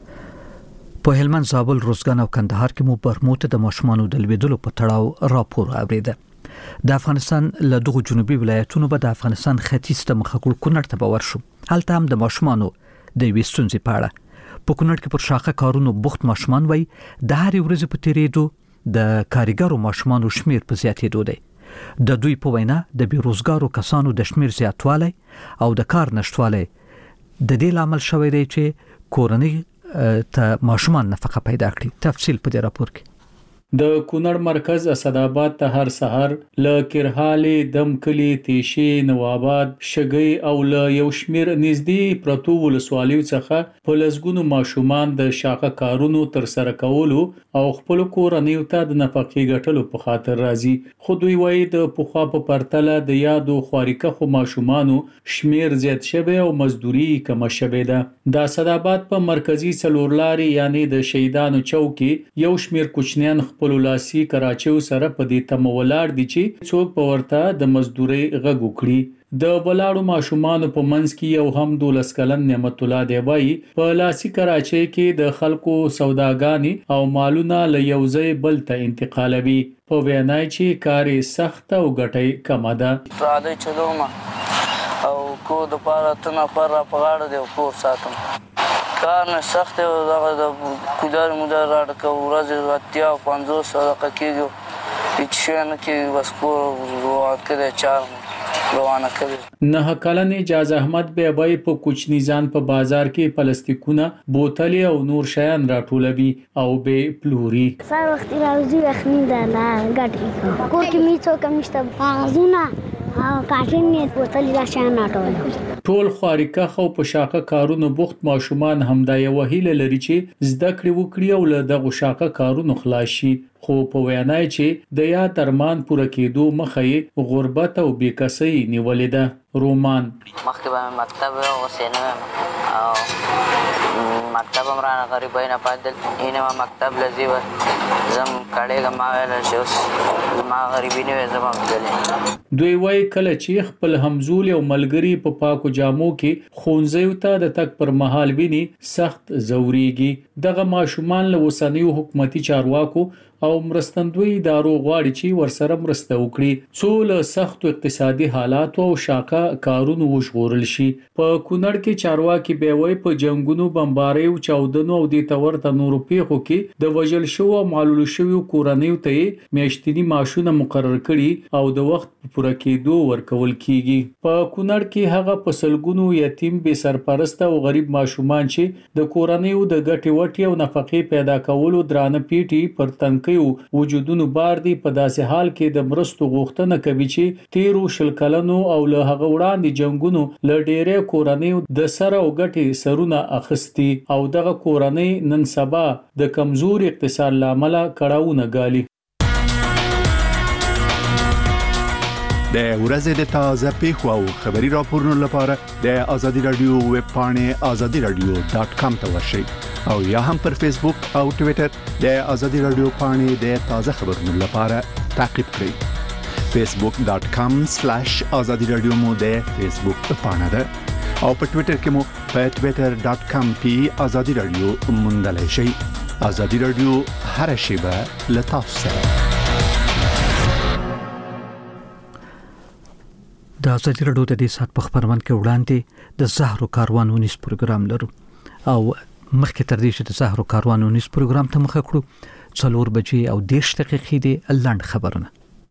په هلمند زابل روزګان او کندهار کې مو برمو ته د ماشومانو د لویدلو په تړاو راپور اوریده د افغانستان له دغو جنوبي ولایتونو به د افغانستان ختیځ ته مخکړ کونړ ته باور شو هلته هم د ماشومانو د وستونځي پاړه په کونړ کې پر شاخه کارونو بوخت ماشومان وای د هر ورځ په تیریدو د کاریګرو ماشومانو شمیر په زیاتېدو دی د دوی په وینا د بیروزګارو کسانو د شمیر زیاتوالی او د کار نشټوالی د دې لامل شوی دی چې کورنۍ ته ماشومان نفقه پیدا کړي تفصیل په دې راپور کې د کونړ مرکز اسداباد ته هر سحر ل کرهاله دمکلی تیشی نواباد شګي او ل یو شمیر نږدې پرتو ولسوالیو څخه په لسګونو ماشومان د شاقه کارونو تر سره کولو او خپل کورنیو ته د نفقې ګټلو په خاطر راځي خو دوی وایي د پخوا په پرتله د یادو خواریکه خو ماشومانو شمیر زیات شوی او مزدوري کم شوی ده د اسداباد په مرکزی څلورلاري یعنی د شهیدانو چوکي یو شمیر کوچنیان خپل لاسي کراچیو سره په دې تمولار دي چې څوک په ورته د مزدوري غږ وکړي د بلاړو ماشومان په منځ کې یو هم 12 کلن نعمت الله دی وایي په لاسي کراچي کې د خلکو سوداګانی او مالونه له یو ځای بل ته انتقالوي په وینای چې کاري سخت او ګټي کم ده راځي چلوما او کو د پاره تنه پر په غاړه دی کور ساتم کار نه سخت او د کودار مودار راډکه ورځ واتیا 500 صدقه کېږي هیڅ شي نه کېږي بس کور روان کړي چار روانه کړي نه کلن اجازه احمد بیبای په کوچنی ځان په بازار کې پلاستیکونه بوتل او نور شیان راټولوي او به پلوري سار وخت راځي اخنی دا لا ګټي کو کې میڅو کمشته پازونه او کاټین نه بوتل لا شیان راټول ټول خواریکه خو په شاقه کارونو بوخت ماشومان همدا یو هیله لري چې زده کړې وکړي او له دغه شاقه کارونو خلاص شي خو په وینای چې د یا ترمان پوره کېدو مخې غربت او بیکسي نیولې ده رومان مخکې مکتب او سینما او مکتب مرانه غریبای نه پاتل اینه مکتب لذي و زم کړهګه ما ویل شو ما غریبی نه زم غلې دوی وای کله چې خپل همزول او ملګری په پاکو جامو کې خونځیو ته د تک پر مهال ویني سخت زوريږي دغه ماشومان له وسنیو حکومتي چارواکو او مرستندوی ادارو غواړي چې ورسره مرسته وکړي څو له سخت اقتصادي حالات او شاقه کارونو وشغورل شي په کونړ کې چارواکي به وای په جنگونو بمباري او چاودنو او د تورته نورو پیښو کې د وجل شو او معلول شوی کورنیو ته میاشتنی معاشونه مقرر کړي او د وخت پوره کېدو ورکول کیږي په کونړ کې هغه په سلګونو یتیم به سرپرست او غریب ماشومان چې د کورنیو د ګټي وټي او نفقې پیدا کولو درانه پیټي پر تنکي وجودونو بار دي په داسې حال کې د مرستو غوښتنه کوي چې تیرو شل کلنو او له هغه وړاندې جنگونو ل ډېرې کورنۍ د سره او غټي سرونه اخستي او دغه کورنۍ نن سبا د کمزور اقتصاد لامل کړهونه غالي د ورځې د تازه پیښو او خبري راپورونو لپاره د ازادي رادیو ویب پاڼې azadiradio.com ته ورشئ او یا هم پر فیسبوک او ټوئیټر د ازادي رادیو پاڼې د تازه خبرونو لپاره تعقیب کړئ facebook.com/azadiradio مو د فیسبوک پاڼه ده او په ټوئیټر کې مو په twitter.com/azadiradio موندلای شئ ازادي رادیو هر شیبه له تاسو سره. د ازادي رادیو د دې سات په خبرونه کې وړاندې د زهرو کاروان ونیس پروګرام لرو او مخکې تر دې چې د زهرو کاروان ونیس پروګرام ته مخه کړو 4 بجې او 10 دقیقې د لند خبرونه.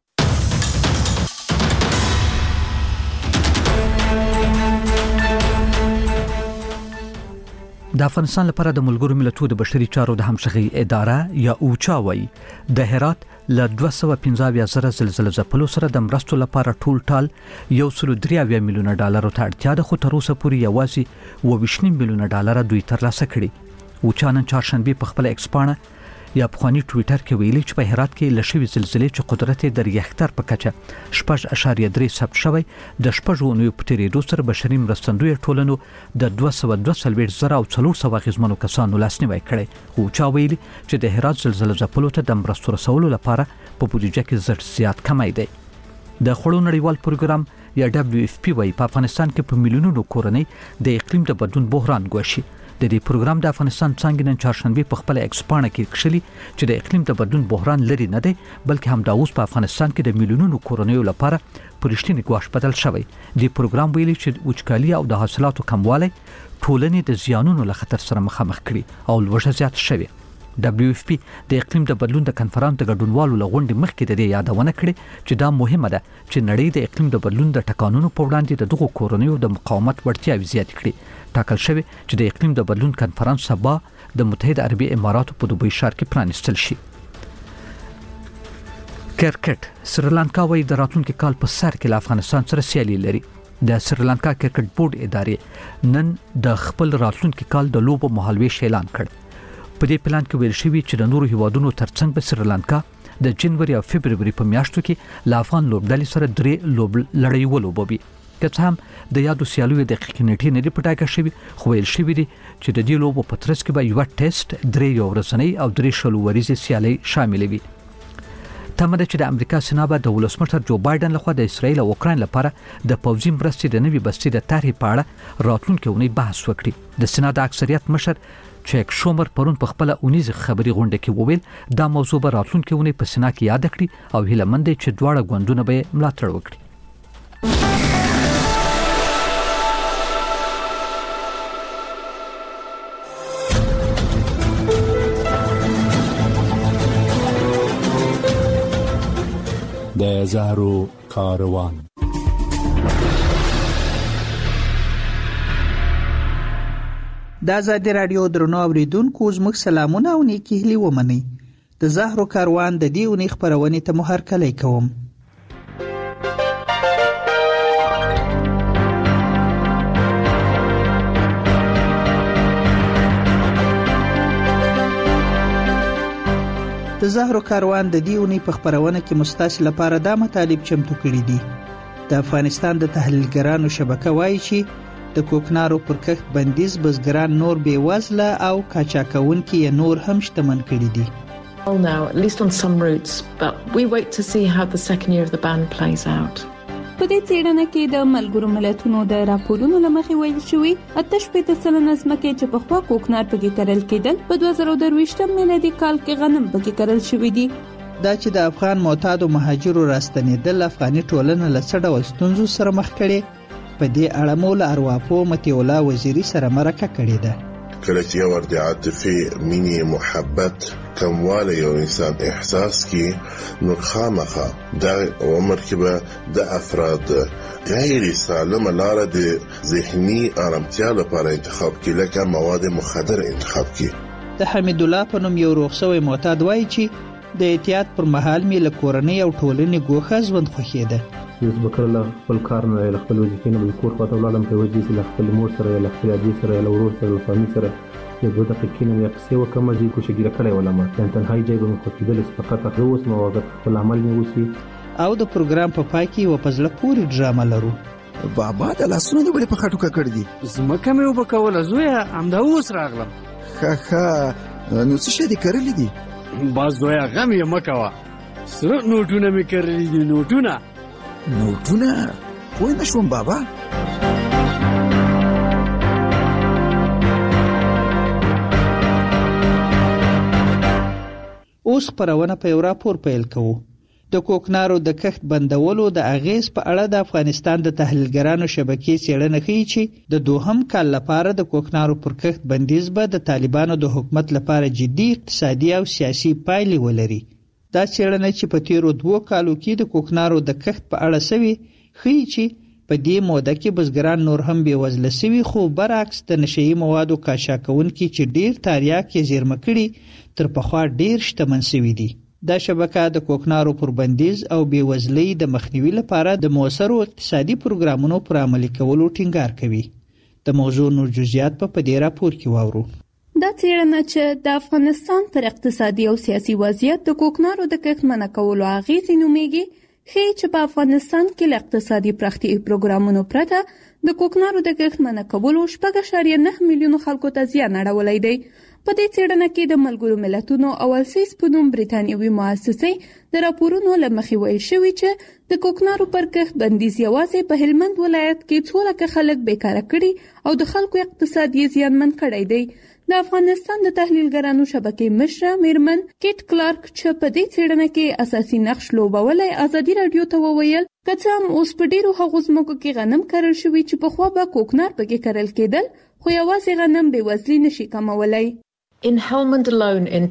د افغانستان لپاره د ملګرو ملتونو د بشري چارو د همغږي اداره یا اوچا وایي د هرات له 215,000 زلزلې ځپلو سره د مرستو لپاره ټول ټال 1.3 میلیونه ډالر ته اړتیا ده، خو تر اوسه پورې یوازې 2.5 میلیونه ډالر دوی ترلاسه کړي. اوچا نن چهارشنبه په خپل ایکس پاڼه یا په خاني ټوئیټر کې ویلي چې په هرات کې لشي زلزلې چې قدرت د ریختر په کچه 6.3 ثبت شوی د 6.9 په تیریدو سره بشري مرستندوی ټولنو د 242,400 غزمنو کسانو لاسنیوي کړي. اوچا ویلي چې د هرات زلزلې ځپلو ته د مرستو رسولو لپاره په بودیجه کې زیات کمای دی. د خړو نړیوال پروګرام یا WFP وايي په افغانستان کې په میلیونونو کورنۍ د اقلیم د بدلون بحران ګواښي. د دې پروګرام د افغانستان څنګه نن چهارشنبه په خپل ایکس پاڼه کې کښلي چې د اقلیم د بدلون بحران لري نه دی، بلکې هم دا اوس په افغانستان کې د میلیونونو کورنیو لپاره پرشتنی ګواښ بدل شوی. د پروګرام ویلي چې وچکالي او د حاصلاتو کموالی ټولنې د زیانونو له خطر سره مخامخ کړي او لوږه زیات شوی. WFP د اقلیم د بدلون د کنفرانس د ګډونوالو لغونډې مخکې د دې یادونه کړې چې دا مهمه ده چې نړۍ د اقلیم د بدلون د ټکانونو په وړاندې د دغو کورنیو د مقاومت وړتیاوې زیات کړي. ټاکل شوی چې د اقلیم د بدلون کنفرانس سبا د متحده عربي اماراتو په دوبۍ ښار کې پرانیستل شي. کرکټ سریلانکا وايي د راتلونکي کال په سر کې له افغانستان سره سیالي لري. د سریلانکا کرکټ بورډ ادارې نن د خپل راتلونکي کال د لوبو مهالويش اعلان کړ. په دې پلان کې ویل شوی چې د نورو هیوادونو ترڅنګ په سریلانکا د جنوري او فبرवरी په میاشتو کې له افغان لوبډلې سره 3 لړۍ ولوبوي. که څه هم د یادو سیالیو دقیقې نیټې نه لري پټاکه شوی، خو ویل شوی دی چې د دې لوبو په ترڅ کې به یو ټیسټ 3 ورځنۍ او 3 شلووريزي سیالي شامل وي. تمه ده چې د امریکا سېنات د ولسمشر جو بایدن لخوا د اسرایل او اوکراین لپاره د پوځي مرستې د نوي بستي د طرحې په اړه راتلونکي اونۍ بحث وکړي. د سېنات د اکثریت مشر چیک شومر پرون په خپل اونیزه خبري غونډه کې وویل دا موضوع به راتلونکي اونۍ په سېنات کې یاد کړي او هیله مند دي چې دواړه ګوندونه به ملاتړ وکړي. د زهرو کاروان. د ازادي رادیو درنو اوریدونکو زموږ سلامونه او نیکی هیلې ومنئ. د زهرو کاروان د دې اونۍ خبرونه ته مو هرکلی کوم. د زهرو کاروان د دې اونۍ په خبرونه کې مستاسي لپاره دا مطالب چمتو کړي دي. د افغانستان د تحلیلګرانو شبکه وایي چې د کوکنارو پر کښت بندیز بزګران نور بېوزله او کاچاکونکي نور هم شتمن کړي دي. Well now, at least on some routes, but we wait to see how the second year of the ban plays out. په دې څېړنه کې د ملګرو ملتونو د راپورونو لمخې ویل شوی 88% ځمکې چې په خوا کوکنار پکې کرل کېدل په 2023 میلادي کال کې غنم پکې کرل شوی دي. دا چې د افغان معتادو مهاجرو راستنېدل افغاني ټولنه له څه ډول ستونزو سره مخ کړي، په دې اړه مو له ارواپو متي الله وزیری سره مرکه کړې ده. کله چې یو ورته عاطفي مینی محبت کمواله یو انسان احساس کی نو خامخه د عمر کې به د افراد غیر سالمه لار د ذهني آرامتیا لپاره انتخاب کی لکه مواد مخدر انتخاب کی. د حمید الله په نوم یو روغسوي معتاد وایي چې د احتیاط پر مهال می له کورنۍ او ټولنې ګوښه ژوند خوښیده. یوه بکرله خپل کار نه له خپل وظیفې نه بل کور خواته ولاړم په وجې چې له خپل مور سره له خپل ابي سره له ورور سره له فامي سره یو 2 دقیقې نه قصې وکړم چې کوشګیره کړې ولما تنهایی ځای به مې خوښیدل فقط اوس مو وخت خپل عمل مې وسی. او د پروګرام په پای کې و پزله پوری ډرامه لرو. بابا د لاسونو دی ولې په خټو کړ دي زمکه مې وبکول زویا امدا اوس راغلم. خا نو څه شي دي کړلې دي باز زویا غم یې مکوا سره نوټونه مې کړلې دي نوټونه وای نشوم بابا. اوس خبرونه په یو راپور پیل کوو. د کوکنارو د کښت بندولو د اغیز په اړه د افغانستان د تحلیلګرانو شبکې څېړنه ښیي چې د دوهم کال لپاره د کوکنارو پر کښت بندیز به د طالبانو د حکومت لپاره جدي اقتصادي او سیاسي پایلې ولري. دا څېړنه چې په تیرو 2 کالو کې د کوکنارو د کښت په اړه سوي ښیي چې په دې موده کې بزګران نور هم بېوزله سوي، خو برعکس د نشهیي موادو کاچاکونکي چې ډیر تاریاک یې زیرمه کړي تر پخوا ډیر شتمن سوي دي. دا شبکه د کوکنارو پر بندیز او بېوزلۍ د مخنیوي لپاره د مؤثرو اقتصادي پروګرامونو پر عملي کولو ټینګار کوي. د موضوع نور جزئیات په دې راپور کې واورو. دا څېړنه چې د افغانستان پر اقتصادي او سیاسي وضعیت د کوکنارو د کښت منع کولو اغیزې نومیږي، ښیي چې په افغانستان کې له اقتصادي پراختیايي پروګرامونو پرته د کوکنارو د کښت منع کولو 6.9 میلیونو خلکو ته زیان اړولی دی. په دې څېړنه کې د ملګرو ملتونو او السیس په نوم بریتانیوي مؤسسې د راپورونو له مخې ویل شوي چې د کوکنارو پر کښت بندیز یوازې په هلمند ولایت کې 2 لکه خلک بیکاره کړي او د خلکو اقتصاد یې زیانمن کړی دی. د افغانستان د تحلیلګرانو شبکې مشره میرمن کیټ کلارک چې په دې څېړنه کې اساسي نقش لوبولی ازادي راډیو ته وویل که څه هم اوس په ډیرو هغو ځمکو کې غنم کرل شوي چې پخوا به کوکنار پکې کرل کېدل، خو یوازې غنم بېوزلي نشي کمولی. In Helmand alone in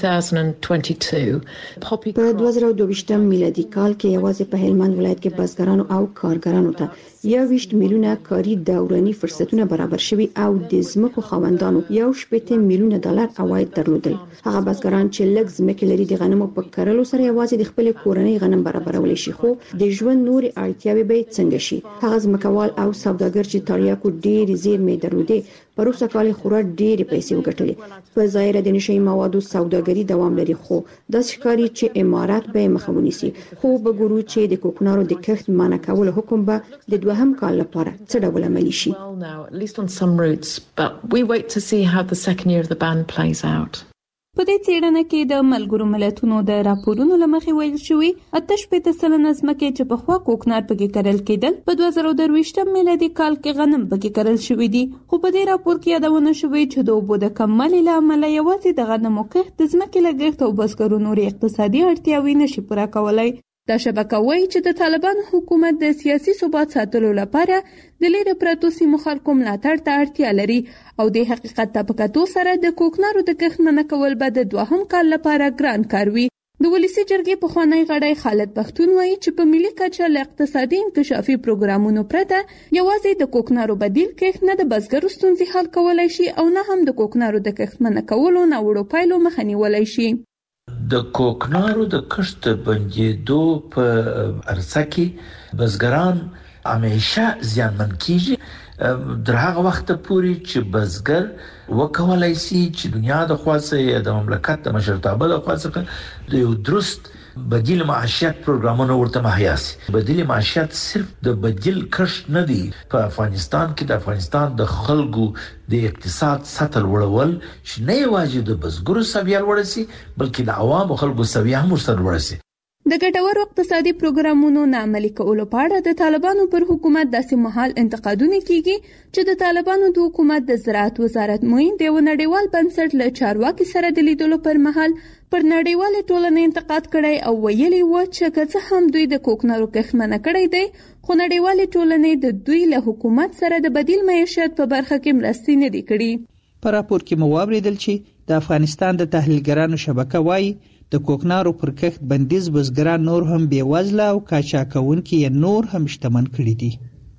2022, په 2022 میلادي کال کې یوازې په هلمند ولایت کې بزګرانو او کارګرانو ته 21 میلیونه کاري دوراني فرصتونه برابر شوي او د ځمکو خاوندانو 1.8 میلیونه ډالر عواید درلودل. هغه بزګران چې لږ ځمکې لري د غنمو په کرلو سره یوازې د خپل کورنۍ غنم برابرولی شي، خو د ژوند نوري اړتیاوې به څنګه شي؟ هغه ځمکوال او سوداګر چې تاریاکو ډېر زیرمې درلودې پروسه کال خورا ډېرې پیسې وګټلې. په ظاهر د نشهیي موادو سوداګري دوام لري، خو د ښکاری چې امارات به مخه ونیسي. خو وګورو چې د کوکنارو د کښت منع کولو حکم به د دوهم کال لپاره څه ډول عملي شي. At least on some routes, but we wait to see how the second year of the ban plays out. په دې څېړنه کې د ملګرو ملتونو د راپورونو له مخې ویل شوي 88% ځمکې چې پخوا کوکنار پکې کرل کېدل په 2023 میلادي کال کې غنم پکې کرل شوي دي. خو په دې راپور کې یادونه شوې چې د اوبو د کموالي له امله یوازې د غنمو کښت د ځمکې لګښت او بزګرو نورې اقتصادي اړتیاوې نشي پوره کولی. دا شبکه وایي چې د طالبان حکومت د سیاسي ثبات ساتلو لپاره د لیرې پرتو سیمو خلکو ملاتړ ته اړتیا لري او د حقیقت ته په کتو سره د کوکنارو د کښت منع کول به د دوهم کال لپاره ګران کار وي. د ولسی جرګې پخوانی غړی خالد پښتون وایي چې په ملي کچه له اقتصادي انکشافي پروګرامونو پرته یوازې د کوکنارو بدیل کښت نه د بزګرو ستونزې حل کولای شي او نه هم د کوکنارو د کښت منع کولو ناوړو پایلو مخه نیولی شي. د کوکنارو د کښت بندیدو په عرصه کې بزګران همیشه زیانمن کیږي در هغه وخت پورې چې بزګر وکولای شي چې دنیا د خاصه یا د مملکت د مشرتابه د خاصه د یو درست بدیل معیشت پروګرامونه ورته مهیا سي. بدیل معیشت صرف د بدیل کښت نه دی. په افغانستان کې د افغانستان د خلکو د اقتصاد سطح لوړول چې نه یوازې د بزګرو سویه لوړ سي بلکې د عوامو خلکو سویه هم ورسره لوړ سي. د ګټورو اقتصادي پروګرامونو نه عملي کولو په اړه د طالبانو پر حکومت داسې مهال انتقادونه کیږي چې د طالبانو د حکومت د زراعت وزارت معین د نړیوال بنسټ له چارواکي سره د لیدلو پر مهال پر نړیوال ټولنې انتقاد کړی او ویلي و چې که څه هم دوی د کوکنارو کښت منع کړی دی، خو نړیوال ټولنې د دوی له حکومت سره د بدیل معیشت په برخه کې مرستې نه دي کړي. په راپور کې مو واوریدل چې د افغانستان د تحلیلګرانو شبکه وایي د کوکنارو پر کښت بندیز بزګران نور هم بېوزله او کاچاکونکي یې نور هم شتمن کړي دي.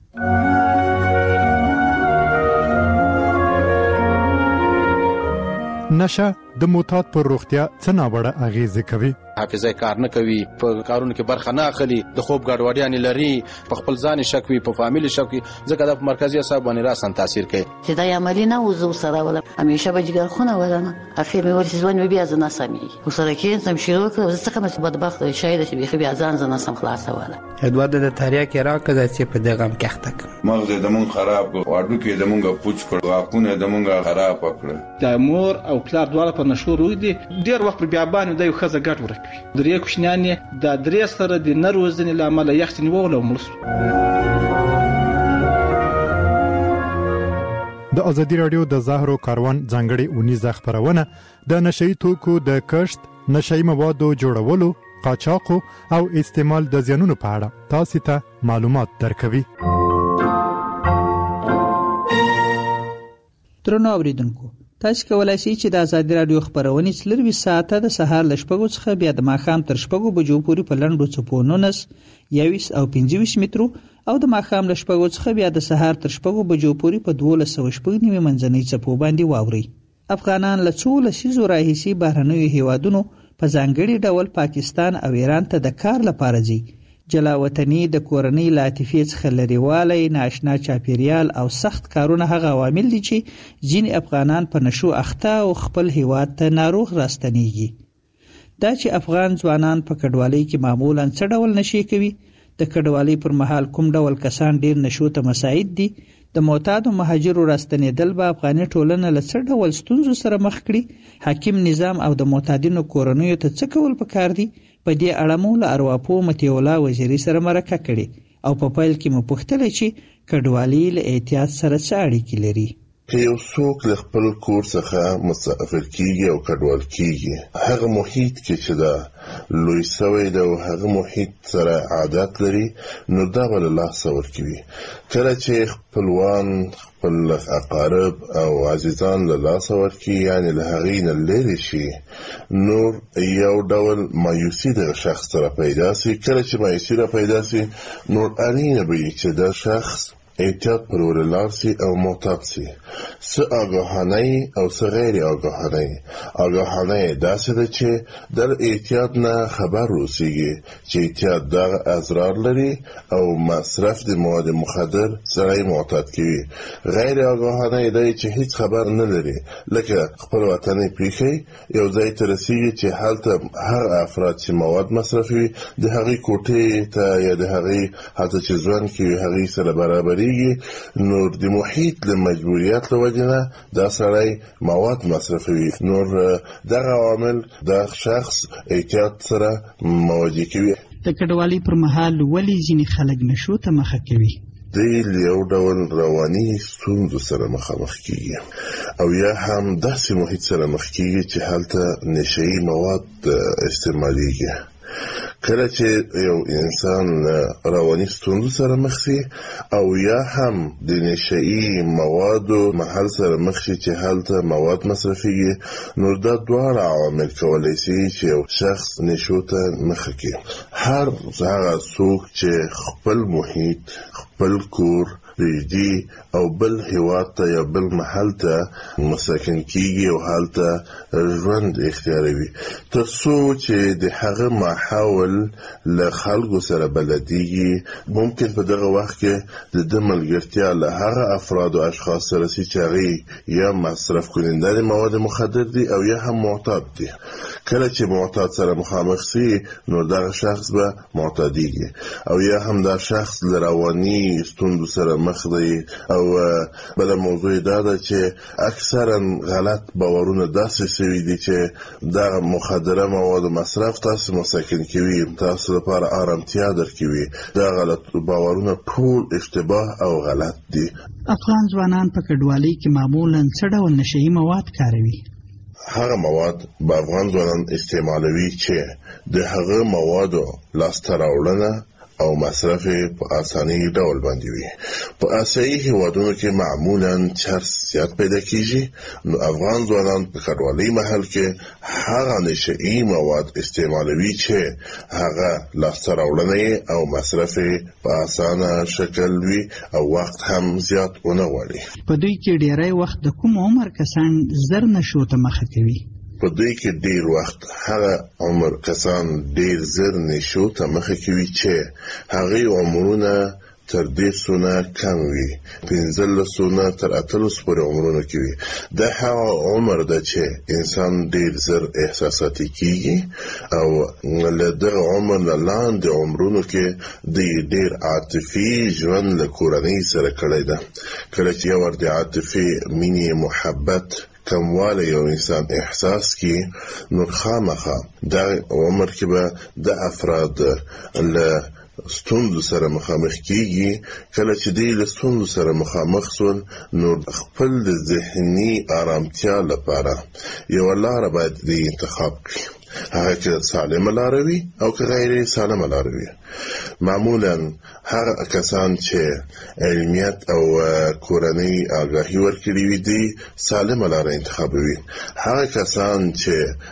نشه د معتاد پر روغتیا څه ناوړه اغیزې کوي؟ حافظه کار نه کوي، په کارونو کې برخه نه اخلي، د خوب ګډوډیاں لري، په خپل ځان شک وي، په فامیل شک وي، ځکه د مرکزي اعصاب باندې راسن تاثیر کوي. چې دا عملی نه وزو سره ولا همیشه به جګر خونه ولنه اخر مې ورسې ځوان بیا ځنه سمي وسره کې سم شروع کړ زه څنګه چې بدبخت شاید چې بیا ځان ځنه سم خلاص ولا ادوار د تاریا کې راکړه چې په دغه کښتک مغز د مون خراب واډو کې د مونږه پوچ کړ واپونه د مونږه خراب کړ. د مور او پلار دواړه په نشو روي دي ډیر وخت بیا باندې د یو خزه ګټ ورکوي. درې کوشنیان د درې سره د نروزنې لامل یختنی وغلو ملس. د ازادي رادیو د زهرو کاروان ځانګړي اونیزه خبرونه د نشئی توکو د کښت، نشئی موادو جوړولو، قاچاق او استعمال د زیانونو په اړه تاسو ته معلومات درکوي. درنو اوریدونکو، تاسو کولای شئ چې د ازادي رادیو خبرونه څلروي ساعته د سهار ل 8 څخه بیا د ماښام تر 6 بجو پورې په لنډو څپو 19 او 25 مترو او د ماښام ل 8 څخه بیا د سهار تر 6 بجو پورې په 1290 منځنۍ څپو باندې واوري. افغانان له څو لسیزو راهیسي بهرنیو هیوادونو په ځانګړي ډول پاکستان او ایران ته د کار لپاره ځي. جلا وطني د کورنۍ لاتفې څخه لريوالی، ناشنا چاپیریال او سخت کارونه هغه عوامل دي چې ځینې افغانان په نشو اخته او خپل هیواد ته ناروغ راستنیږي. دا چې افغان ځوانان په کډوالۍ کې معمولاً څه ډول نشي کوي، د کډوالۍ پر مهال کوم ډول کسان ډیر نشو ته مساعد دي، د معتادو مهاجرو راستنیدل به افغاني ټولنه له څه ډول ستونزو سره مخ کړي، حاکم نظام او د معتادینو کورنیو ته څه کول پکار دي. په دې اړه مو له ارواپو متي الله وزیری سره مرکه کړي او په پیل کې مو پوښتنه چې کډوالۍ له احتیاط سره څه اړیکې لري. که یو څوک له خپل کور څخه مسافر کیږي او کډوال کیږي، هغه محیط کې چې دا لوی سوی دی او هغه محیط سره عادت لري، نو دا بل الله ورکوي. کله چې خپلوان، خپل اقارب او عزیزان له لاسه ورکي، یعنی له هغې نه لرې شي، نور یو ډول مایوسي د شخص سره پیدا سي. کله چې مایوسي را پیدا سي، نور اړینه به وي چې دا شخص احتیاط پر ولر سي او معتاد سي. څه آگاهانه او څه غیر آگاهانه. آگاهانه داسې ده چې در احتیاط نه خبر روسیږي چې احتیاط دغه اضرار لري او مصرف د مواد مخدر سره معتاد کوي. غیر آگاهانه ده چې هیڅ خبر نه لري، لکه خپل وطن پیخي یو ځای ته رسیږي چې هلته هر افراد چې مواد مصرفوي د هغې کوټې ته یا د هغې حتی چې ژوند کوي هغې سره برابري، نور د محیط له مجبوریت له وجې نه دا سړی مواد مصرفوي. نور دغه عوامل د شخص احتیاط سره مواجه کوي. د کډوالۍ پر مهال ولې ځینې خلک نشو ته مخه کوي؟ دوی له یو ډول رواني ستونزو سره مخامخ کیږي او یا هم داسې محیط سره مخ کیږي چې هلته نشه‌ای مواد استعمالیږي. کله چې یو انسان رواني ستونزو سره مخ شي او یا هم د نشه‌ای موادو محل سره مخ شي چې هلته مواد مصرفيږي، نو دا دواړه عوامل کولی شي چې یو شخص نشو ته مخ کړي. هر هغه څوک چې خپل محیط، خپل کور ریدي او بل هیواد ته یا بل محل ته مسکن کیږي او هلته ژوند اختیاروي، تر څو چې د هغه ماحول له خلکو سره بلدیږي، ممکن په دغه وخت کې د ملګرتیا له هغه افراد او اشخاص سره چې هغه یا مصرف کننده د مواد مخدر دي او یا هم معتاد دي. کله چې معتاد سره مخامخ شي، نو دغه شخص به معتادیږي او یا هم دا شخص له رواني ستونزو سره مخ دی. او بل موضوع دا ده چې اکثرا غلط باورونه داسې شوي دي چې دا مخدره مواد مصرف تاسو مسکن کوي، تاسو لپاره آرامتیا درکوي. دا غلط باورونه ټول اشتباه او غلط دي. افغان ځوانان په کډوالۍ کې معمولاً څه ډول نشه‌ای مواد کاروي؟ هغه مواد به افغان ځوانان استعمالوي چې د هغه موادو لاسته راوړنه او مصرف په اساني ډول باندې وي. په اسیایي هیوادونو کې معمولاً چرس زیات پیدا کیږي، نو افغان ځوانان په کډوالۍ محل کې هغه نشه‌ای مواد استعمالوي چې هغه لاسته راوړنه او مصرف په اسانه شکل وي او وخت هم زیات ونه غواړي. په دوی کې ډیری وخت د کوم عمر کسان زر نشو ته مخه کوي؟ په دوی کې ډیر وخت هغه عمر کسان ډیر زر نشو ته مخه کوي چې هغه عمرونه تر 10 کم وي، 15 تر 18 پورې عمرونه کې وي. دا هغه عمر ده چې انسان ډیر زر احساساتي کیږي او له دغه عمر نه لاندې عمرونو کې د ډیر عاطفي ژوند له کورنۍ سره کړی ده. کله چې یو ورته عاطفي مینې محبت کمواله یو انسان احساس کی، نو خامخا دا عمر کې به د افراد له ستوندو سره مخامخ کیږي. کله چې دی له ستوندو سره مخامخ شول نو خپل د ذهني آرامتیا لپاره یو لار باید دی انتخاب کړي، هغه چې سالمه لار وي او که غیر سالمه لار وي. معمولا هغه کسان چې علمیت او کورنۍ آگاهی ورکړي وي دي سالمه لار انتخابوي. هغه کسان چې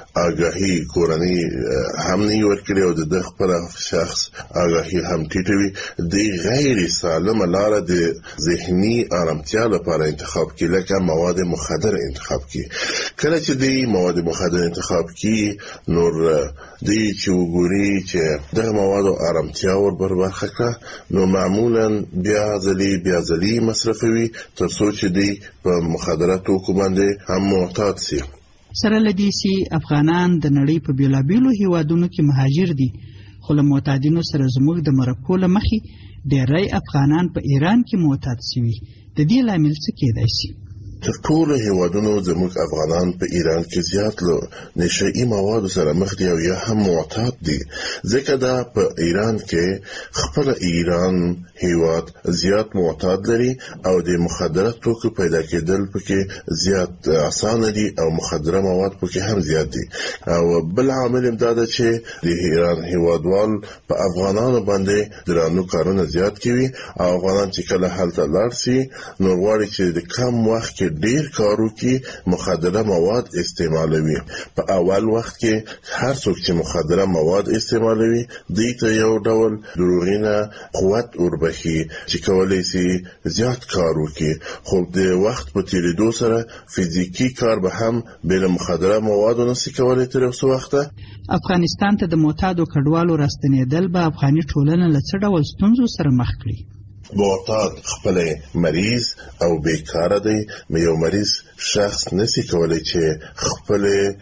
آگاهی کورنۍ هم نه ورکړي او د خپل شخص آگاهی هم ټیټوي دي غیر سالمه لار د ذهني آرامتیا لپاره انتخاب کړي، لکه مواد مخدر انتخاب کړي. کله چې دی مواد مخدر انتخاب کړي نور دی چې وګوري چې دغه مواد آرامتیا ور برخه کړه نو معمولا بیا ځلې مصرفوي تر څو چې دی په مخدراتو باندې هم معتاد شي. سره لدی سي افغانان د نړۍ په بیلابیلو هیوادونو کې مهاجر دي، خو له معتادینو سره زموږ د مرکو له مخې ډېری افغانان په ایران کې معتاد شوي. د دې لامل څه کېدای شي؟ تر ټولو هیوادونو زموږ افغانان په ایران کې زیات له نشئی موادو سره مخ دي او یا هم معتاد دي، ځکه دا په ایران کې خپل ایران هیواد زیات معتاد لري او د مخدرات توکو پیدا کېدل پکې زیات اسانه دي او مخدره مواد پکې هم زیات دي. او بل عامل هم دا ده چې د ایران هیوادوال په افغانانو باندې درانه کارونه زیات کوي او افغانان چې کله هلته لاړ شي نو غواړي چې د کم وخت کې ډیر کارو کې مخدره مواد استعمالوي. په اول وخت کې هر څوک چې مخدره مواد استعمالوي دوی ته یو ډول دروغینه قوت وربخي چې کولای شي زیات کار وکړي، خو د وخت په تیریدو سره فزیکی کار به هم بل مخدره مواد نشي کولای تر اوسه وخته. افغانستان ته د معتادو کډوالو راستنېدل به افغاني ټولنه له څه ډول ستونزو سره مخ کړي؟ معتاد خپل مریض او بیکاره دی، یو مریض شخص نسی کولای چې خپل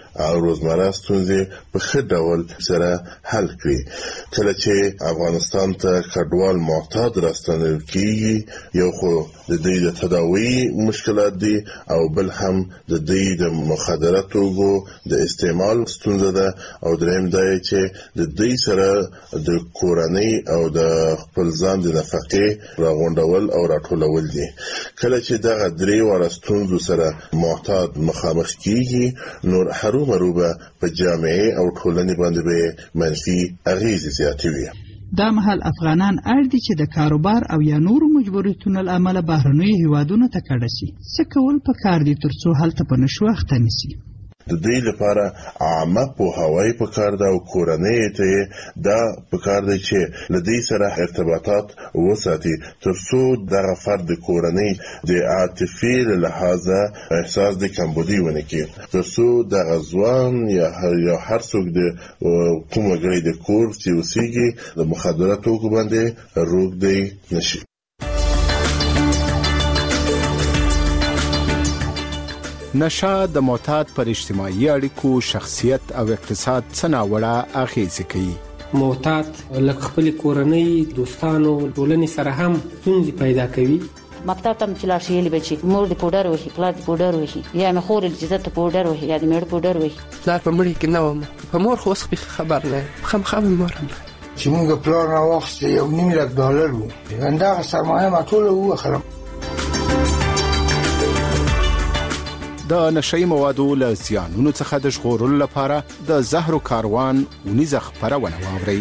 روزمره ستونزې په ښه ډول سره حل کړي. کله چې افغانستان ته کډوال معتاد راستنیدل کیږي یو خو د دې د تداوی مشکلات دي او بل هم د دې د مخدراتو د استعمال ستونزه ده او دریم دا چې د دې سره د کورنۍ او د خپل ځان د نفقې راغونډول او راټولول دي. کله چې دغه درې وړه ستونزو سره معتاد مخامخ کیږي نور هرومروبه په جامعه او ټولنې باندې به منفي اغیزې زیاتوي. دا مهال افغانان اړ دي چې د کاروبار او یا نورو مجبوریتونو له امله بهرنیو هیوادونو ته کډه شي. څه کول پکار دي ترڅو هلته په نشو اخته نشي؟ د دې لپاره عامه پوهاوی پکار ده او کورنۍ ته دا پکار دی چې له دې سره ارتباطات وساتي ترڅو دغه فرد کورنۍ د عاطفي لحاظه احساس د کمبودي ونه کړي، ترڅو دغه ځوان یا هر څوک د کوم غړي د کور چې اوسېږي د مخدراتو باندې روږدی نشي. نشه د معتاد پر اجتماعي اړیکو، شخصیت او اقتصاد څه ناوړه اغیزې کوي. معتاد لکه خپل کورنۍ، دوستانو، ټولنې سره هم ستونزې پیدا کوي. مکتب ته چې لاړ شي بچي مور د پودر وهي، پلار د پودر وهي، یا مې خور د جزت پودر وهي، یا د میړه پودر وهي. پلار په مړي کې نه وم، په مور خو اوس خبر نه خام مور چې موږ پلار نه واخست یو $1 لک وو، دا سرمایه ما ټول وخرم. د نشئی موادو له زیانونو څخه د ژغورلو لپاره د زهرو کاروان ونیزه خپرونه واورئ.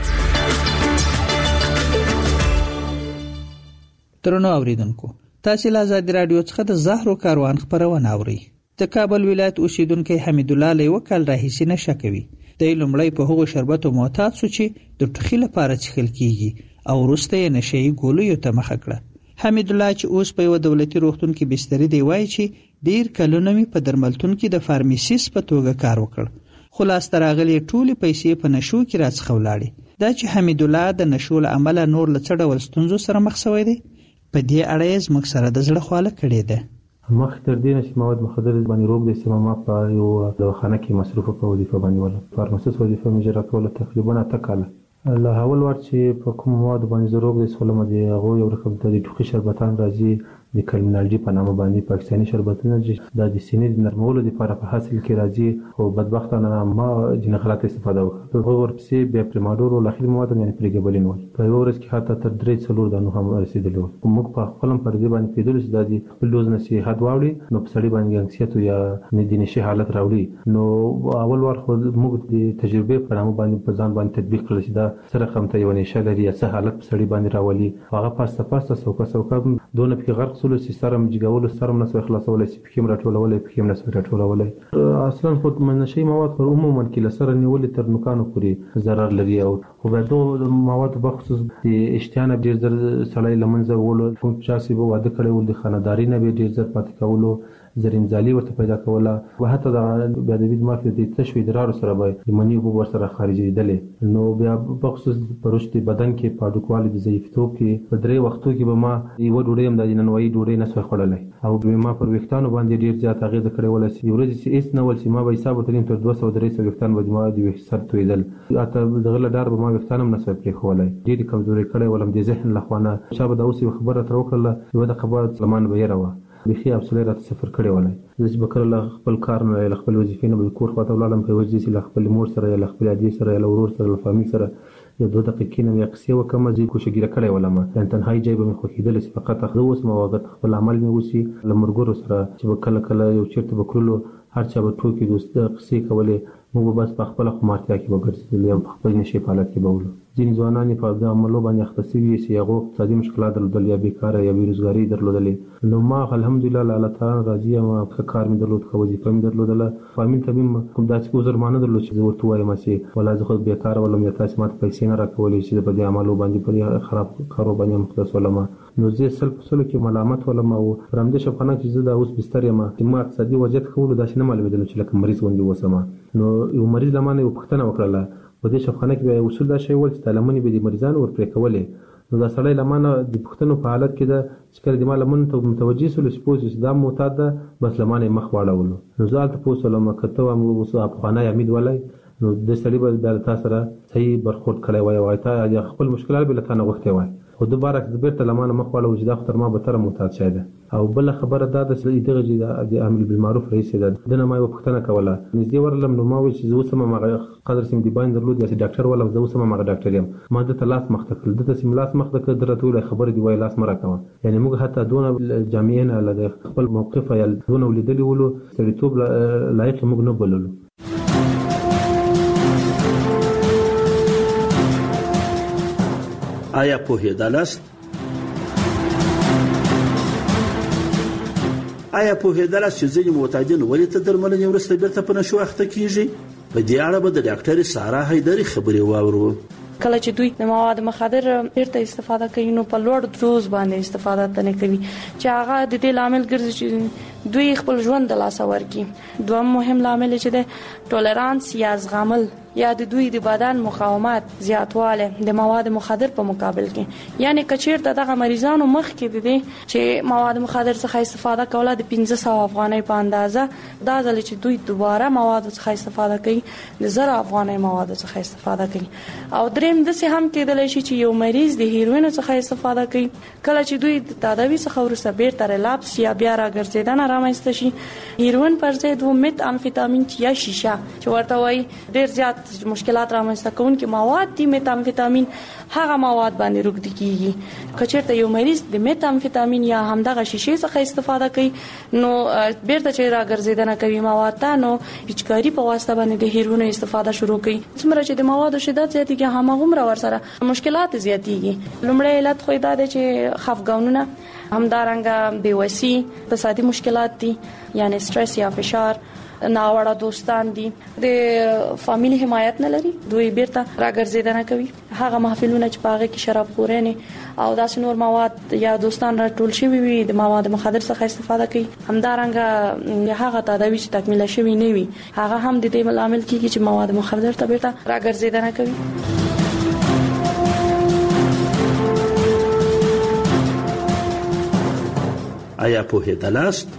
ترنو اوریدونکو، تاسو له آزاد رادیو څخه د زهرو کاروان خپرونه اورئ. د کابل ولایت اوسیدونکو حمید الله له وکړ راهیسي نشه کوي. د لومړی په هغو شربتو معتاد شو چې د ټوخي لپاره څښل کیږي او وروسته یې نشئی ګولیو ته مخه کړه. حمید الله چې اوس په یو دولتي روغتون کې بستری دی وایي چې ډیر کلونه می په درملتون کې د فارمیسیست په توګه کار وکړ، خلاص تراغلي ټولې پیسې په نشو کې راڅخه ولاړې. دا چې حمید الله د نشو له عمله نور له څه ډول ستونزو سره مخ شوی دی په دې اړه یې زموږ سره د زړه خواله کړې ده. مخکې تر دې نه چې مواد مخدر باندې روغ د استعمال په یو دواخانه کې مصروفه په وظیفه باندې ولا فارماسیست وظیفه مې اجرا کوله تقریبا 8 کاله. له اول وخت چې په کوم مواد باندې ضرورت دی سولم دی هغه یو رقم د ټوخي شربتان راځي د کلمنالجی په نامه باندې پاکستاني شربتونه چې د سینې د نرمولو لپاره په حاصل کې راځي او بدبختانه ما جن غلط استفاده وکړه. په ورپسې بیا پریماډور او اخر مواد یعنی پریګبلین وای په ورځ کې حتی تر 3-4 دانو هم رسیدلی و. موږ په خپل پر دې باندې پیدل چې د دې خپل دوز نصيحت واوړي نو په سړي باندې انکسیت یا ندینشي حالت راوړي. نو اول وار خو موږ د تجربه په نامه باندې په ځان باندې تطبیق کړل چې دا سره قمته یو نشه لري یا څه حالت په سړي باندې راولي. هغه پاسته سوکا دونه په غرق سول چې سره مجګول سره نسو خلاصول چې پکې راټولول پکې نسو راټولول. اصلا خو منشي مواد عموما کې لسره نیول تر نوکانو پورې ضرر لري او خو به دوه مواد بخصوص د اشتیانه ډیر زر سړی لمنځه وولو کوم چاسي به واده کړي ول د خانداري نه به ډیر زر پاتې کولو زرینزالي ورته پیدا کوله او حتی د بیادبی مافیا د تشوي درار سره به منی وب ور سره خارجېدل. نو بیا بخصوص پرشتي بدن کې پاډوکوالي د ضعیفتوب کې په درې وختو کې به ما یو ډوډۍ هم د ننوي ډوډۍ نه سوي خړلای او به ما پر وختانو باندې ډیر زیات اغیزه کړې ول چې ورځ چې اس نه ول چې ما به حساب ترين تر 200-300 وختان به ما د سر تویدل اته دغه لدار به ما وختانم نه سوي پرې خولای ډیر کمزوري کړې ولم د ذهن لخوانه شابه د اوسې خبره تر وکړه یو د خبره سلمان به یې راوه بخي ابسولې را سفر کړي ولای چې بکر خپل کار نه خپل وظیفې نه به کور خواته ولاړم په وجه چې خپل مور سره یا خپل عادي سره یا ورور سره یا فامیل سره یو 2 دقیقې نه یقصې وکم چې کوشګیره کړي ولما ان تنهایی جای به مخ کېدل چې فقط اخذ اوس مواقع خپل عمل مې وسی لمرګورو سره چې کله کله یو چیرته بکرلو هر چا به ټوکی دوست قصې کولې موږ بس په خپل خمارتیا کې وګرځېدل یا په خپل نشي حالت کې بولو. ځینې ځوانان په د عملو باندې اخته شوي چې هغه اقتصادي مشکلات درلودل یا بیکاره یا بیروزګاری درلودلې. نو ما الحمدلله الله تعالی راضي یم په کار مې درلود خو وظیفه مې درلودله فامیل تبیم کوم داسې عذر مانه درلود چې ورته وایم چې ولا زه خو بیکاره ولم یا تاسو ماته پیسې نه راکولې چې په دې عملو باندې په خراب کارو باندې مختص ولم. نو زه سلو کې ملامت ولم او فرمده شپانه چې زه د اوس بستر یم چې ما اقتصادي وضعیت خول داسې نه معلومېدل چې لکه مریض وندي وسم. نو یو مریض لمانه یو پښتنه وکړه په دې شفخانه کې اصول دا شی ول چې تعلمونی به د مریضان ور پرې کولې. نو دا سړی لمانه د پښتنو په حالت کې د چې د مال من ته متوجي سول سپوز چې دا معتاد ده بس لمانه مخ واړول. نو ځال ته پوسول ما کته مو وسو افغانای امید ولای نو د سړي به د تاسو سره صحیح برخورد کړی وای او ته خپل مشکلات به لته نه وخته وای خو دوباره بیرته لمانه مخ واړو چې دا خطر ما به تر معتاد شاید او بل خبره دا د دغه د عامل بالمعروف رئیس ده دنه ما یو پښتنه کوله نږدې ورلم نو ما وی چې زه سم ما قدر سم دی باندې درلود یا ډاکټر ولا زه سم ما ډاکټر یم ما د تلاس مختکل د سم لاس مختکل درته ویل خبر دی وای لاس مرا کوم یعنی موږ حتی دونه جامعین له خپل موقف یا دونه ولیدلی ولو سړیتوب لایق موږ نه بللو. آیا پوهېدلاست؟ آیا پوهېدلاست چې ځینې معتادین ولې تر درملنې وروسته بیرته په نشو اخته کیږي؟ په دې اړه به د ډاکټر سارا حیدري خبرې واورو. کله چې دوی د مواد مخدر بیرته استفاده کوي نو په لوړ دوز باندې استفاده تنه کوي چې هغه د دې لامل ګرځي چې دوی خپل ژوند د لاس ورکي. دویم مهم لامل چې د ټولرانس یا زغمل یا د دوی د بدن مقاومت زیاتواله د مواد مخدر په مقابل کې یعنی کچیر دغه مریضانو مخ کې دي چې مواد مخدر څخه استفاده کوله د 1500 افغانۍ په اندازه دا ځل چې دوی دوباره مواد څخه استفاده کوي د 1000 افغانۍ مواد څخه استفاده کوي. او دریم د څه هم کېدلی شي چې یو مریض د هیروین څخه استفاده کوي کله چې دوی د تداوی څخه ورسره بیرته ریلاپس یا بیا راګرځیدنه رامنځته شي هیروین پر ځای د میت امفیتامین یا شیشه چې ورته وایي ډیر زیات مشکلات رامنځته کوونکي مواد دي میت امفیتامین هغه مواد باندې روږدي کیږي. کچېرته یو مریض د میت امفیتامین یا همدغه شیشې څخه استفاده کوي نو بیرته چې راګرځیدنه کوي مواد ته نو پچکاری په واسطه باندې د هیروین استفاده شروع کوي. څومره چې د موادو شدت زیاتېږي هماغومره ورسره مشکلات زیاتېږي. لومړی علت خو دا دی چې خفګانونه همدارنګه بېوسي اقتصادي مشکلات دي یعنی استرس یا فشار ناوړه دوستان دي د فامیلی حمایت نه لري دوی بیرته راګرځیدنه کوي هغه محفلونه چې پاغه کې شراب خورنه او داس نور مواد یا دوستان راټول شوی وي د مواد مخدر څخه استفاده کوي همدارنګه هغه تداوی چې تکمیل شوی نه وي هغه هم د دې عامل کیږي چې مواد مخدر ته بیرته راګرځیدنه کوي. آیا پوهېدلاست؟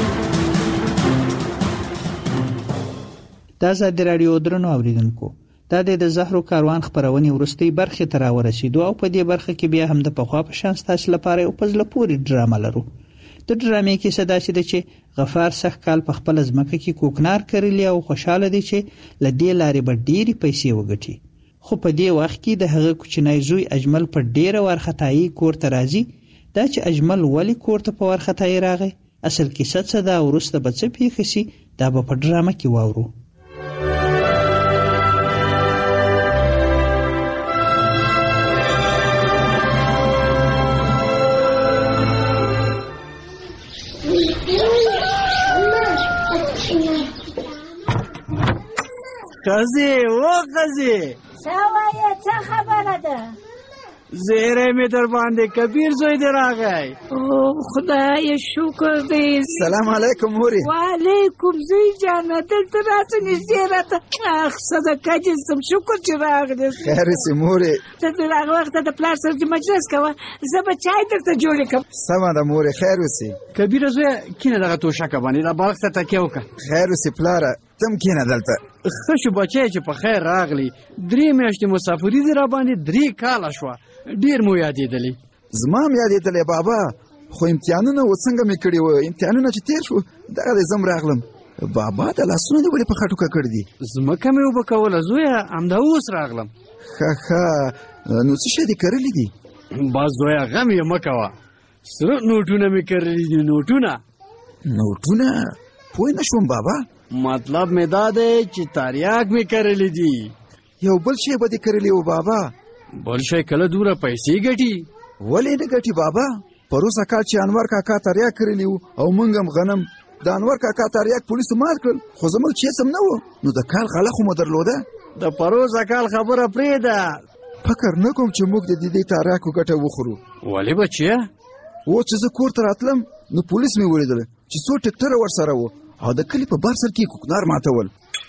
د آزادي راډیو درنو اوریدونکو دا د زهرو کاروان خبرونې وروستۍ برخې ته راورسېدو او په دې برخه کې بیا هم د پخوا په شان ستاسو لپاره یو په زړه پورې ډرامه لرو. د ډرامې کیسه داسې ده چې غفار سږکال په خپله ځمکه کې کوکنار کرلی او خوشحاله دی چې له دې لارې به ډېرې پیسې وګټي. خو په دې وخت کې د هغه کوچنی زوی اجمل په ډېره وارخطایي کور ته راځي. دا چې اجمل ولې کور ته په وارخطایي راغی، اصل کیسه څه ده او وروسته به څه پیښه شي، دا به په ډرامه کې واورو. قضی سوایه څه خبره ده؟ زیره می در باندې کبیر زوی دی راغی. خدای شکر دی. سلام علیکم موري. وعلیکم زوی جانه دلته راسه نږدې راته. صدقه دې سم شکر چې راغلی. خیر سي موري. ته د هغه وخت د پلار سره چې مجلس کوه زه به چای درته جوړې کړم. سمه ده موري، خیر وسي. کبیره زویه کینه دغه توشکه باندې دا بالښت ته تکیه وکړه. خیر وسي پلاره، تم کینه دلته. ښه شو بچی چې په خیر راغلی. 3 میاشتې مسافري دې را باندې 3 کاله شوه. ډیر مو یادېدلی. زما هم یادېدلی بابا، خو امتحانونه و څنګه مې کړي وو، امتحانونه چې تیر شو دغه دی زم راغلم. بابا د لاسونه دې ولې په خټو ککړ دي؟ ځمکه مې اوبه کوله زویه، همدا اوس راغلم. ښه نو څه شی دې کرلي دي؟ بس زویه غم یې مه کوه، سره نوټونه مې کرلي دي. نوټونه پوه نه شوم بابا. مطلب مې دا دی چې تریاک مې کرلي دي. یو بل شی به دې کرلي و بابا؟ بل شی کله دوره پیسې ګټي؟ ولې نه ګټي بابا؟ پروسه کال چې انور کاکا تریاک کرلی و او موږ هم غنم، د انور کاکا تریاک پولیسو مات کړل، خو زموږ چې سم نه و، نو د کال غله خو مو درلوده. د پروسه کال خبره پرېږده. فکر نه کوم چې موږ د دې تریاکو ګټه وخورو. ولې بچیه؟ اوس چې زه کور ته راتلم نو پولیس مې ولیدل چې څو ټکټره ورسره و او د کلي په بار سر کې کوکنار ماتول.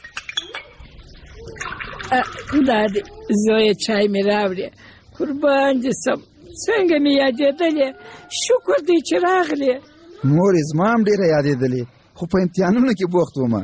دا دی زویه چای مې راوړې، قربان دې سم. څنګه مې یادېدلې، شکر دی چې راغلې. مورې زما هم ډېره یادېدلې، خو په امتحانونو کې بوخت وم.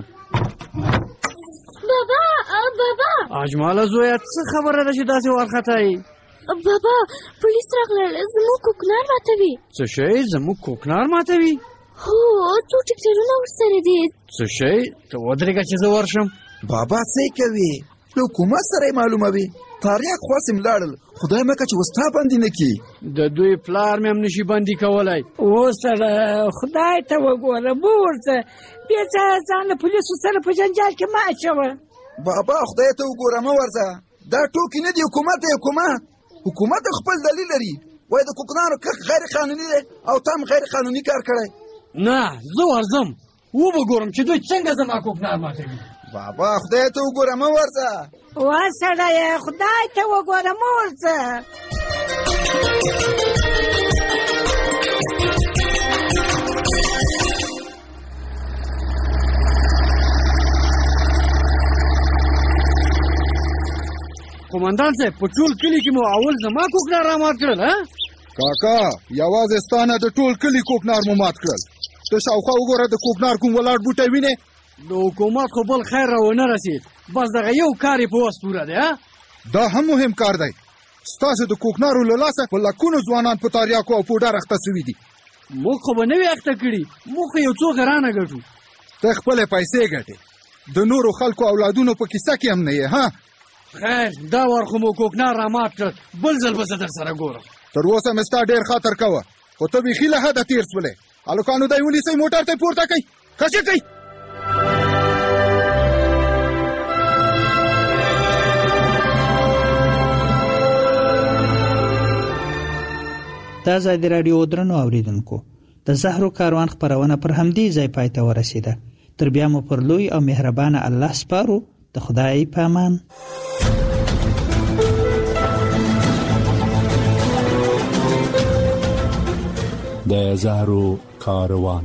بابا اجماله زویه څه خبره ده چې داسې وارخطایي؟ بابا پولیس راغلل، زموږ کوکنار ماتوي. څه شی زموږ کوکنار ماتوي؟ هو څو ټکټرونه ورسره دي. څه شی؟ ته ودرېږه چې زه ورشم. بابا څه کوي؟ له حکومت سره یې معلوموي. تریاک خواست یې لاړل، خدای مکه چې وستا بندي نه کړي. د دوی پلار مې هم نشي بندي کولی. اوس سره خدای ته وګوره، مه ورځه بیا ځان له پولیسو سره په جنجال کې مه اچوه. بابا خدای ته وګوره، مه ورځه. دا ټوکې نه دي، حکومت دی. حکومت خپل دلیل لري، وایي د کوکنارو کښت غیر قانوني دی او تا هم غیر قانوني کار کړی. نه زه ورځم، وبه ګورم چې دوی څنګه زما کوکنار ماتوي. بابا خدای ته وګوره، مه ورځه. وا سړیه خدای ته وګوره، مه ورځه. قومندان صاحب په ټول کلي کې مو اول زما کوکنار را مات کړل؟ کاکا یوازې ستانه د ټول کلي کوکنار مو مات کړل. ته شاوخوا وګوره د کوکنار کوم ولاړ بوټی وینې؟ د حکومت خو بل خیر را ونه رسید، بس دغه یو کار یې په وس پوره دی. دا هم مهم کار دی. ستاسو د کوکنارو له لاسه په لکونو ځوانان په تریاکو او پوډر اخته سوي دي. موږ خو به نه وي اخته کړي، موږ خو یو څو غرانه ګټو. ته خپلې پیسې ګټې، د نورو خلکو اولادونو په کیسه کې هم نه یې. ها خیر دا وار خو مو کوکنار را مات کړ، بل ځل به زه در سره ګورم. تر اوسه مې ستا ډېر خاطر کوه، خو ته بیخي له حده تېر سولې. هلکانو دی ونیسئ، موټر ته یې پورته کوئ، کشې کوئ. دا ځای د راډیو درنو اوریدونکو د زهرو کاروان خبرونه پر همدې ځای پای ته ورسیده. تر بیا مو پر لوی او مهربانه الله سپارو. د خدای په امان. د زهرو کاروان.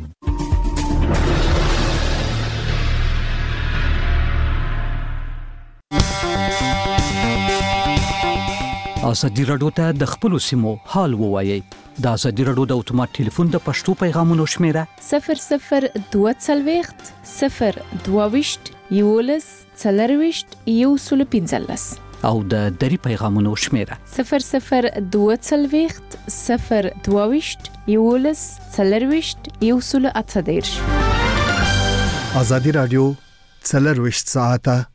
ازادي راډیو ته د خپلو سیمو حال ووایي د ازادي رادیو د اتومات ټلیفون د پښتو پیغامونو شمیره 0022 022 11 40 او د دری پیغامونو شمیره 0022 022 11 40 ازادي رادیو 24 ساعته